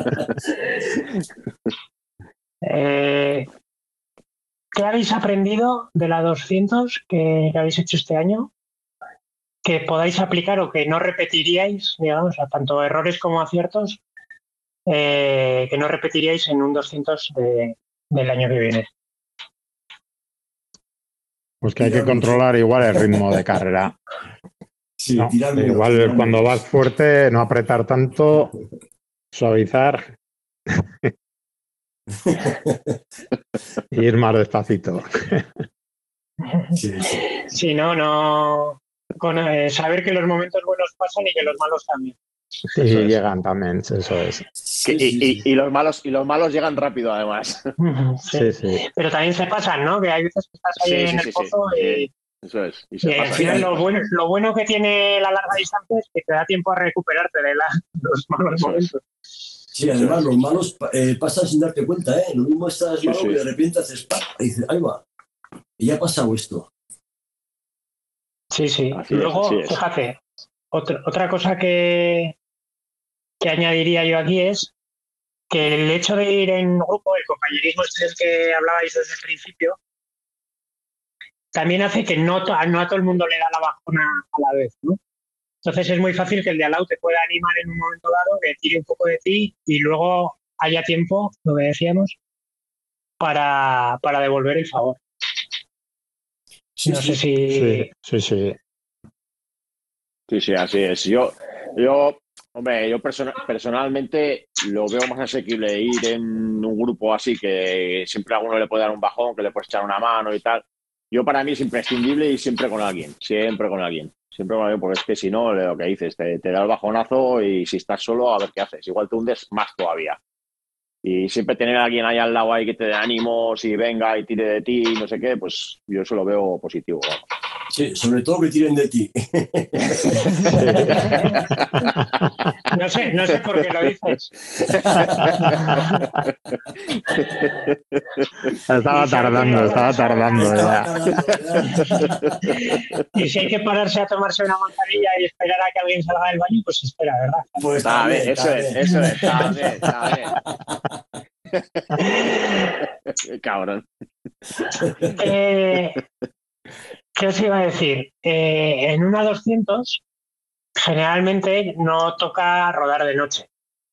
Eh, ¿Qué habéis aprendido de la doscientos que, que habéis hecho este año? Que podáis aplicar o que no repetiríais, digamos, a tanto errores como aciertos, eh, que no repetiríais en un doscientos de, del año que viene. Pues que hay que controlar igual el ritmo de carrera. Sí, ¿no? tirar menos, Igual tirar cuando menos. vas fuerte, no apretar tanto, suavizar y ir más despacito. Sí, sí. Sí, no, no. Con, eh, saber que los momentos buenos pasan y que los malos también. Sí, Eso es. llegan también, eso es. Que- Sí, y, sí, y- sí. y los malos, y los malos llegan rápido, además. Sí. Sí, sí. Pero también se pasan, ¿no? Que hay veces que estás ahí Sí, en sí, el sí, sí. pozo y, Eh, Eso es. Y se y al pasa. final y se lo pasa. bueno, lo bueno que tiene la larga distancia es que te da tiempo a recuperarte de la, los malos Eso es. momentos. Sí, además Eso es. los malos eh, pasan sin darte cuenta, ¿eh? Lo mismo estás Sí, malo sí. que de repente haces ¡pam! Y dices, ahí va. Y ya ha pasado esto. Sí, sí. Así es, Luego, así es. fíjate, otra, otra cosa que, que añadiría yo aquí es que el hecho de ir en grupo, el compañerismo este del que hablabais desde el principio, también hace que no, to- no a todo el mundo le da la bajona a la vez, ¿no? Entonces es muy fácil que el de al lado te pueda animar en un momento dado, que tire un poco de ti y luego haya tiempo, lo que decíamos, para, para devolver el favor. Sí, No sí. sé si... Sí, sí, sí. Sí, sí, así es. Yo, yo hombre, yo persona- personalmente lo veo más asequible ir en un grupo así, que siempre a alguno le puede dar un bajón, que le puedes echar una mano y tal. Yo, para mí, es imprescindible ir siempre con alguien, siempre con alguien. Siempre con alguien, porque es que si no, lo que dices, te, te da el bajonazo y si estás solo, a ver qué haces. Igual te hundes más todavía. Y siempre tener a alguien ahí al lado ahí que te dé ánimos y venga y tire de ti, no sé qué, pues yo eso lo veo positivo. Vamos. Sí, sobre todo que tiren de ti. No sé, no sé por qué lo dices. Estaba tardando, estaba tardando Estaba ya. tardando, ¿verdad? Y si hay que pararse a tomarse una manzanilla y esperar a que alguien salga del baño, pues espera, ¿verdad? Pues Está bien, también, eso es, también. eso es, está bien, está bien. Cabrón. Eh, ¿Qué os iba a decir? Eh, en una doscientos generalmente no toca rodar de noche.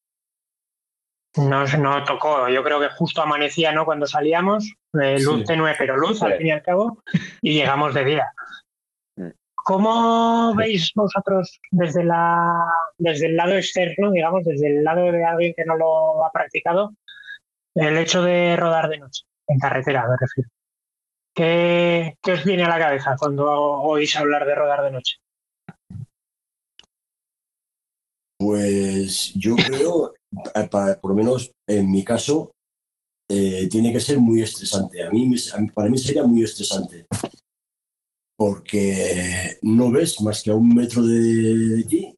No, no tocó, yo creo que justo amanecía, ¿no? Cuando salíamos, eh, luz Sí. tenue, pero luz al Sí. fin y al cabo, y llegamos de día. Mm. ¿Cómo veis vosotros desde, la, desde el lado externo, digamos, desde el lado de alguien que no lo ha practicado, el hecho de rodar de noche, en carretera, me refiero? ¿Qué, qué os viene a la cabeza cuando oís hablar de rodar de noche? Pues yo creo, eh, para- por lo menos en mi caso, eh, tiene que ser muy estresante. A mí, me- a mí- para mí sería muy estresante. Porque no ves más que a un metro de, de ti.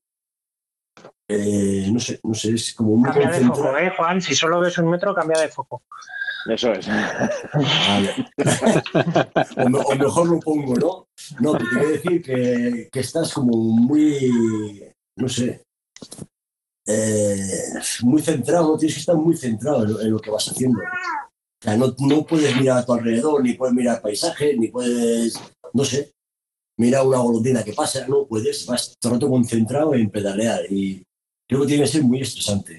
Eh, no sé, no sé, es como muy Cambia de foco, concentrado. ¿eh, Juan? Si solo ves un metro, cambia de foco. Eso es. Vale. o, me, o mejor lo pongo, ¿no? No, te quiero decir que, que estás como muy, no sé, eh, muy centrado, tienes que estar muy centrado en lo, en lo que vas haciendo. O sea, no, no puedes mirar a tu alrededor, ni puedes mirar paisajes, ni puedes, no sé, mirar una golondrina que pasa, no puedes, vas todo el rato concentrado en pedalear y creo que tiene que ser muy estresante,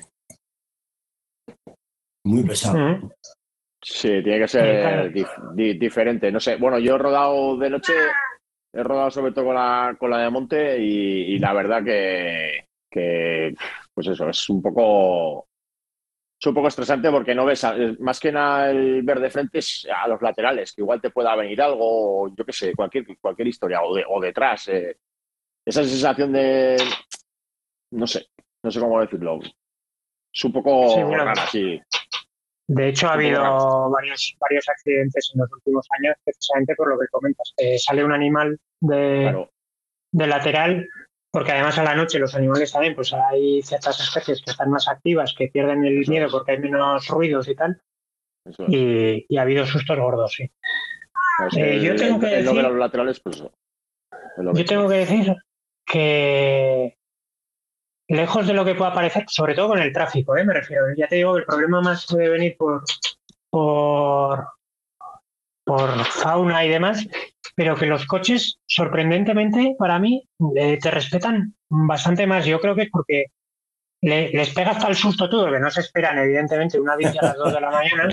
muy pesado. Mm. Sí, tiene que ser dif di diferente. No sé, bueno, yo he rodado de noche, he rodado sobre todo con la, con la de monte y, y la verdad que, que, pues eso, es un poco, es un poco estresante porque no ves, a, más que nada el ver de frente es a los laterales, que igual te pueda venir algo, o yo qué sé, cualquier, cualquier historia, o, de, o detrás. Eh. Esa sensación de, no sé, no sé cómo decirlo, es un poco Sí, bueno, rara, sí. de hecho, ha habido varios, varios accidentes en los últimos años, precisamente por lo que comentas, que sale un animal de, Claro. de lateral, porque además a la noche los animales también, pues hay ciertas especies que están más activas, que pierden el Eso miedo es. porque hay menos ruidos y tal, Eso es. y, y ha habido sustos gordos, sí. Es Eh, el, yo tengo el, que el no ver a decir, los laterales, pues eso. Es lo que yo tengo que decir que lejos de lo que pueda parecer, sobre todo con el tráfico, ¿eh? Me refiero, ya te digo que el problema más puede venir por, por por fauna y demás, pero que los coches, sorprendentemente, para mí, eh, te respetan bastante más. Yo creo que es porque le, les pega hasta el susto todo, que no se esperan, evidentemente, una bici a las dos de la mañana.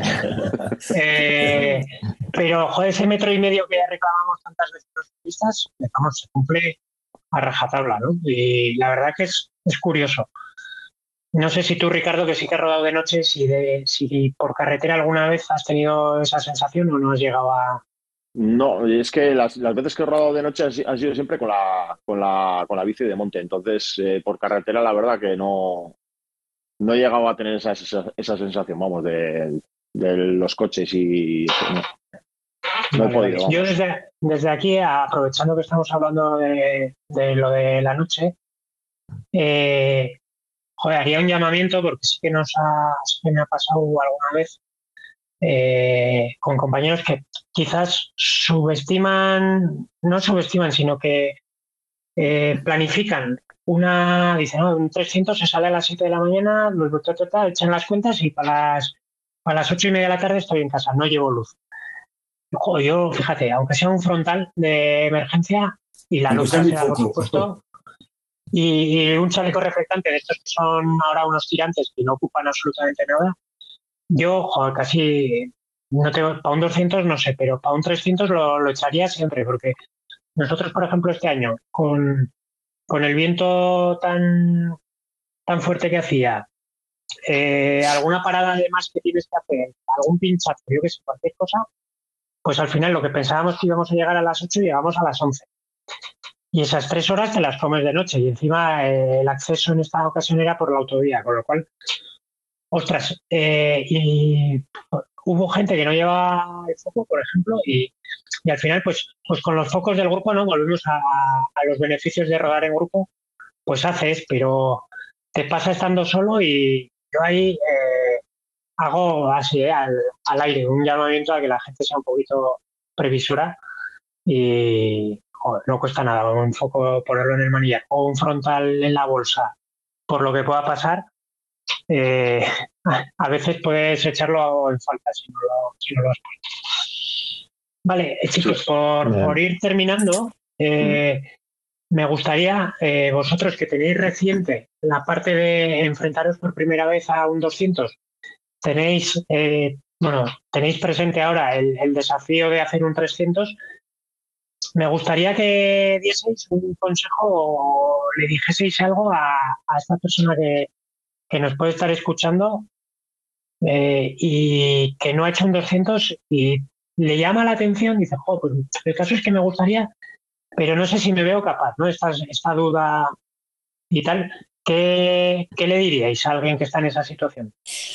Eh, pero, joder, ese metro y medio que ya reclamamos tantas veces los turistas, vamos, se cumple a rajatabla, ¿no? Y la verdad que es, es curioso. No sé si tú, Ricardo, que sí que has rodado de noche, si, de, si por carretera alguna vez has tenido esa sensación o no has llegado a... No, es que las, las veces que he rodado de noche han, han sido siempre con la, con la, con la bici de monte. Entonces, eh, por carretera, la verdad que no, no he llegado a tener esa, esa, esa sensación, vamos, de, de los coches y no, no he Vale, vale. podido, Yo vamos. desde, desde aquí, aprovechando que estamos hablando de, de lo de la noche, eh, joder, haría un llamamiento porque sí que nos ha, sí que me ha pasado alguna vez eh, con compañeros que quizás subestiman, no subestiman, sino que eh, planifican una, dicen, no, un trescientos se sale a las siete de la mañana, los ta, echan las cuentas y para las, para las ocho y media de la tarde estoy en casa, no llevo luz. Ojo, yo, fíjate, aunque sea un frontal de emergencia y la Aunque luz sea muy trasera, por poco. supuesto, y, y un chaleco reflectante de estos que son ahora unos tirantes que no ocupan absolutamente nada, yo, joder, casi, no tengo, para un doscientos no sé, pero para un trescientos lo, lo echaría siempre, porque nosotros, por ejemplo, este año, con, con el viento tan, tan fuerte que hacía, eh, alguna parada además que tienes que hacer, algún pinchazo, yo que sé, cualquier cosa, pues al final lo que pensábamos que íbamos a llegar a las ocho llegamos a las once. Y esas tres horas te las comes de noche y encima eh, el acceso en esta ocasión era por la autovía, con lo cual, ostras, eh, y hubo gente que no llevaba el foco, por ejemplo, y, y al final, pues, pues con los focos del grupo, ¿no? Volvemos a, a los beneficios de rodar en grupo, pues haces, pero te pasa estando solo y yo ahí eh, hago así, eh, al, al aire, un llamamiento a que la gente sea un poquito previsora y joder, no cuesta nada un foco ponerlo en el manillar o un frontal en la bolsa por lo que pueda pasar. Eh, a veces puedes echarlo en falta si no lo, si no lo has puesto. Vale, eh, chicos, Sí. por, por ir terminando, eh, me gustaría, eh, vosotros que tenéis reciente la parte de enfrentaros por primera vez a un doscientos, tenéis, eh, bueno, tenéis presente ahora el, el desafío de hacer un trescientos. Me gustaría que dieseis un consejo o le dijeseis algo a, a esta persona que, que nos puede estar escuchando eh, y que no ha hecho un doscientos y le llama la atención, dice, jo, pues el caso es que me gustaría, pero no sé si me veo capaz, ¿no? Esta, esta duda y tal. ¿Qué, ¿Qué le diríais a alguien que está en esa situación?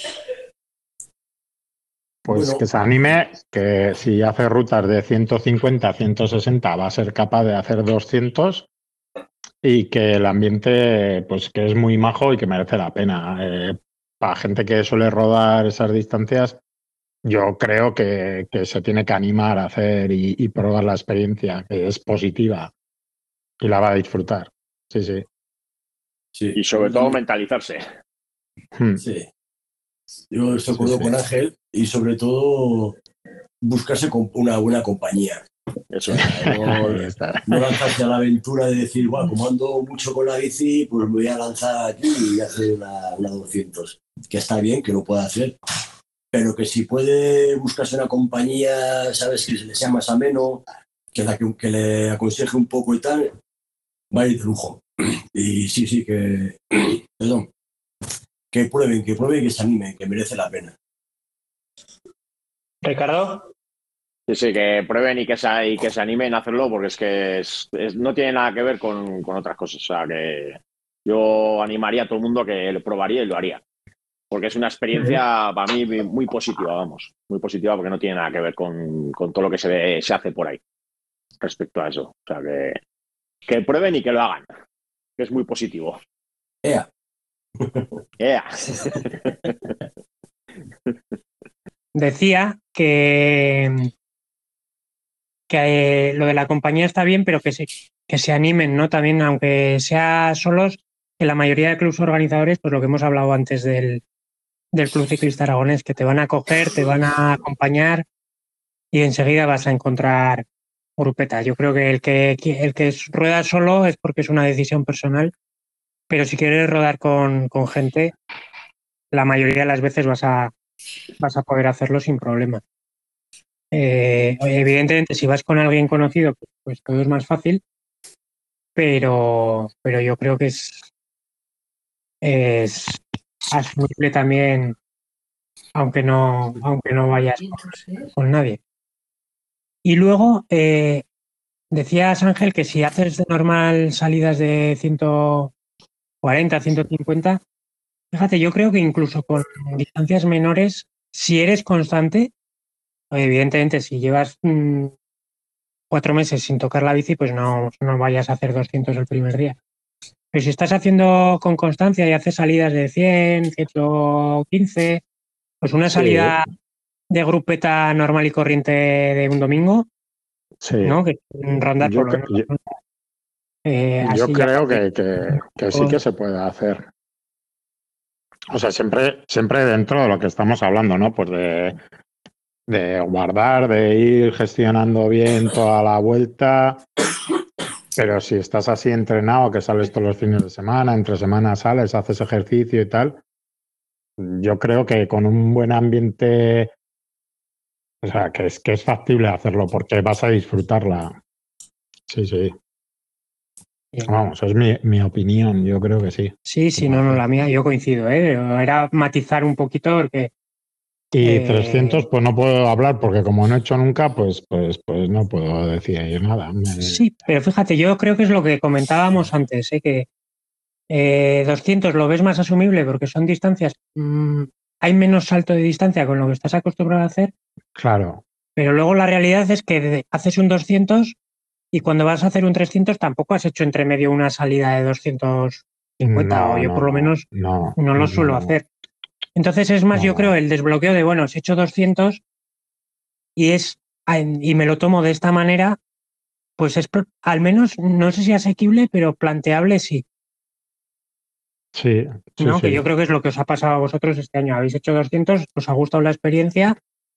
Pues Bueno, que se anime, que si hace rutas de ciento cincuenta a ciento sesenta va a ser capaz de hacer doscientos y que el ambiente, pues que es muy majo y que merece la pena. Eh, para gente que suele rodar esas distancias, yo creo que, que se tiene que animar a hacer y, y probar la experiencia, que es positiva y la va a disfrutar. Sí, sí. Sí, Y sobre todo mentalizarse. Hmm. Sí. Yo estoy de acuerdo Sí, sí. con Ángel y sobre todo buscarse con una buena compañía. Eso O sea, no, Ahí está. no lanzarse a la aventura de decir, bueno, como ando mucho con la bici, pues me voy a lanzar aquí y hacer una, una doscientos. Que está bien, que lo pueda hacer, pero que si puede buscarse una compañía, sabes, que le sea más ameno, que, la que, que le aconseje un poco y tal, va a ir de lujo. Y sí, sí, que, perdón, que prueben, que prueben y que se animen, que merece la pena. Ricardo. Sí, sí, que prueben y que se, y que se animen a hacerlo, porque es que es, es, no tiene nada que ver con, con otras cosas. O sea, que yo animaría a todo el mundo a que lo probaría y lo haría. Porque es una experiencia para mí muy positiva, vamos. Muy positiva porque no tiene nada que ver con, con todo lo que se, ve, se hace por ahí respecto a eso. O sea, que, que prueben y que lo hagan, que es muy positivo. ¡Ea! Yeah. Decía que, que eh, lo de la compañía está bien, pero que se, que se animen, ¿no? También, aunque sea solos, que la mayoría de clubes organizadores, pues lo que hemos hablado antes del, del Club Ciclista Aragonés, que te van a acoger, te van a acompañar y enseguida vas a encontrar grupeta. Yo creo que el que el que rueda solo es porque es una decisión personal, pero si quieres rodar con, con gente, la mayoría de las veces vas a, vas a poder hacerlo sin problema. Eh, evidentemente, si vas con alguien conocido, pues todo es más fácil, pero, pero yo creo que es, es asumible también, aunque no, aunque no vayas con, con nadie. Y luego, eh, decías, Ángel, que si haces de normal salidas de ciento cuarenta, ciento cincuenta, fíjate, yo creo que incluso con distancias menores, si eres constante, evidentemente, si llevas mmm, cuatro meses sin tocar la bici, pues no, no vayas a hacer doscientos el primer día. Pero si estás haciendo con constancia y haces salidas de cien, ciento quince, pues una Sí, salida de grupeta normal y corriente de un domingo, sí. ¿no? Que rondar Yo, por lo menos. yo, Eh, yo así ya creo casi. que, que, que sí que se puede hacer. O sea, siempre, siempre dentro de lo que estamos hablando, ¿no? Pues de, de guardar, de ir gestionando bien toda la vuelta. Pero si estás así entrenado, que sales todos los fines de semana, entre semanas sales, haces ejercicio y tal, yo creo que con un buen ambiente, o sea, que es, que es factible hacerlo porque vas a disfrutarla. Sí, sí. Vamos, es mi, mi opinión, yo creo que sí. Sí, sí, no, no, la mía, yo coincido, ¿eh? Era matizar un poquito porque... Y eh, trescientos, pues no puedo hablar porque como no he hecho nunca, pues, pues, pues no puedo decir nada. Me... Sí, pero fíjate, yo creo que es lo que comentábamos antes, ¿eh? Que eh, doscientos lo ves más asumible porque son distancias, mmm, hay menos salto de distancia con lo que estás acostumbrado a hacer. Claro. Pero luego la realidad es que haces un doscientos y cuando vas a hacer un trescientos tampoco has hecho entre medio una salida de doscientos cincuenta, No, o yo por lo no, menos no, no lo suelo no, hacer. Entonces es más, no, yo creo, no. el desbloqueo de, bueno, si he hecho doscientos y, es, y me lo tomo de esta manera, pues es al menos, no sé si asequible, pero planteable sí. Sí, sí, ¿No? sí. Que yo creo que es lo que os ha pasado a vosotros este año. Habéis hecho doscientos, os ha gustado la experiencia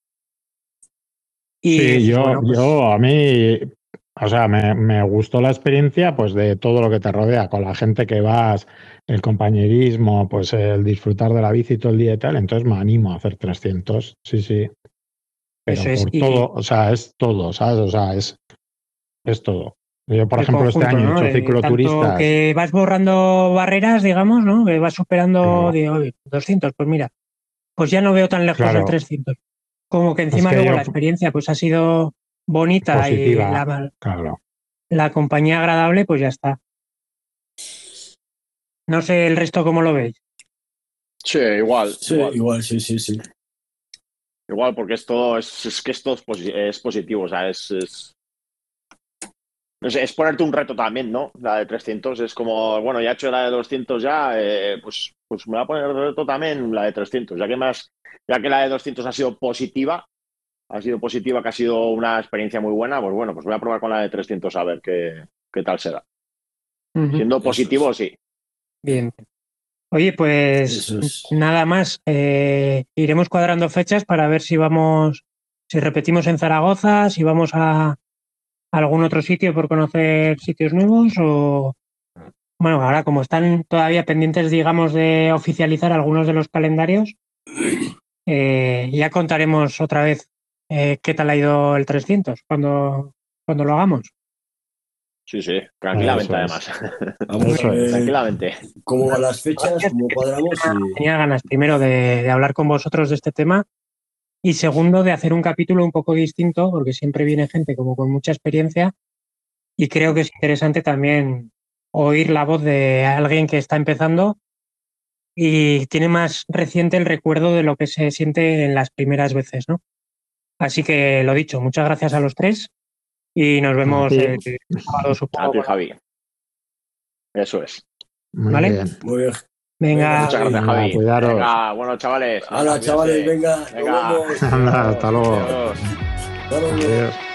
y Sí, decís, yo, bueno, pues... yo a mí, o sea, me, me gustó la experiencia pues de todo lo que te rodea, con la gente que vas, el compañerismo, pues el disfrutar de la bici todo el día y tal, entonces me animo a hacer trescientos, sí, sí, pero Eso es, por y todo, o sea, es todo, ¿sabes? O sea, es, es todo. Yo, por el ejemplo, este conjunto, año he ¿no? hecho De tanto cicloturistas. que vas borrando barreras, digamos, ¿no? Que vas superando Claro, de oye, doscientos, pues mira, pues ya no veo tan lejos el claro, trescientos. Como que es encima que luego yo la experiencia pues ha sido bonita y positiva, la, claro. la compañía agradable, pues ya está. No sé el resto cómo lo veis. Sí, igual, Sí, igual. igual, sí, sí, sí. Igual, porque es todo, es, es que esto es, posi es positivo, o sea, es, es, no sé, es ponerte un reto también, ¿no? La de trescientos es como, bueno, ya he hecho la de doscientos ya, eh, pues, pues me voy a poner el reto también la de trescientos, ya que más, ya que la de doscientos ha sido positiva, ha sido positiva, que ha sido una experiencia muy buena, pues bueno, pues voy a probar con la de trescientos a ver qué, qué tal será. Uh-huh. Siendo positivo, es. sí. Bien. Oye, pues es. nada más. Eh, iremos cuadrando fechas para ver si vamos, si repetimos en Zaragoza, si vamos a algún otro sitio por conocer sitios nuevos o, bueno, ahora como están todavía pendientes, digamos, de oficializar algunos de los calendarios, eh, ya contaremos otra vez eh, qué tal ha ido el trescientos cuando, cuando lo hagamos. Sí, sí, tranquilamente Eso es. además. Vamos Eso a ver es. Tranquilamente. cómo van las fechas, cómo cuadramos y... Tenía ganas, primero, de, de hablar con vosotros de este tema y segundo, de hacer un capítulo un poco distinto, porque siempre viene gente como con mucha experiencia y creo que es interesante también oír la voz de alguien que está empezando y tiene más reciente el recuerdo de lo que se siente en las primeras veces, ¿no? Así que lo dicho, muchas gracias a los tres y nos vemos el sábado, supongo. A ti, Javi. Eso es. Muy ¿Vale? bien. Muy bien. Venga, Muchas gracias, Venga, Javi. cuidaros. Venga, bueno, chavales. Hola, chavales, venga, Venga. nos vemos. Anda, hasta luego. Adiós. Hasta luego. Adiós.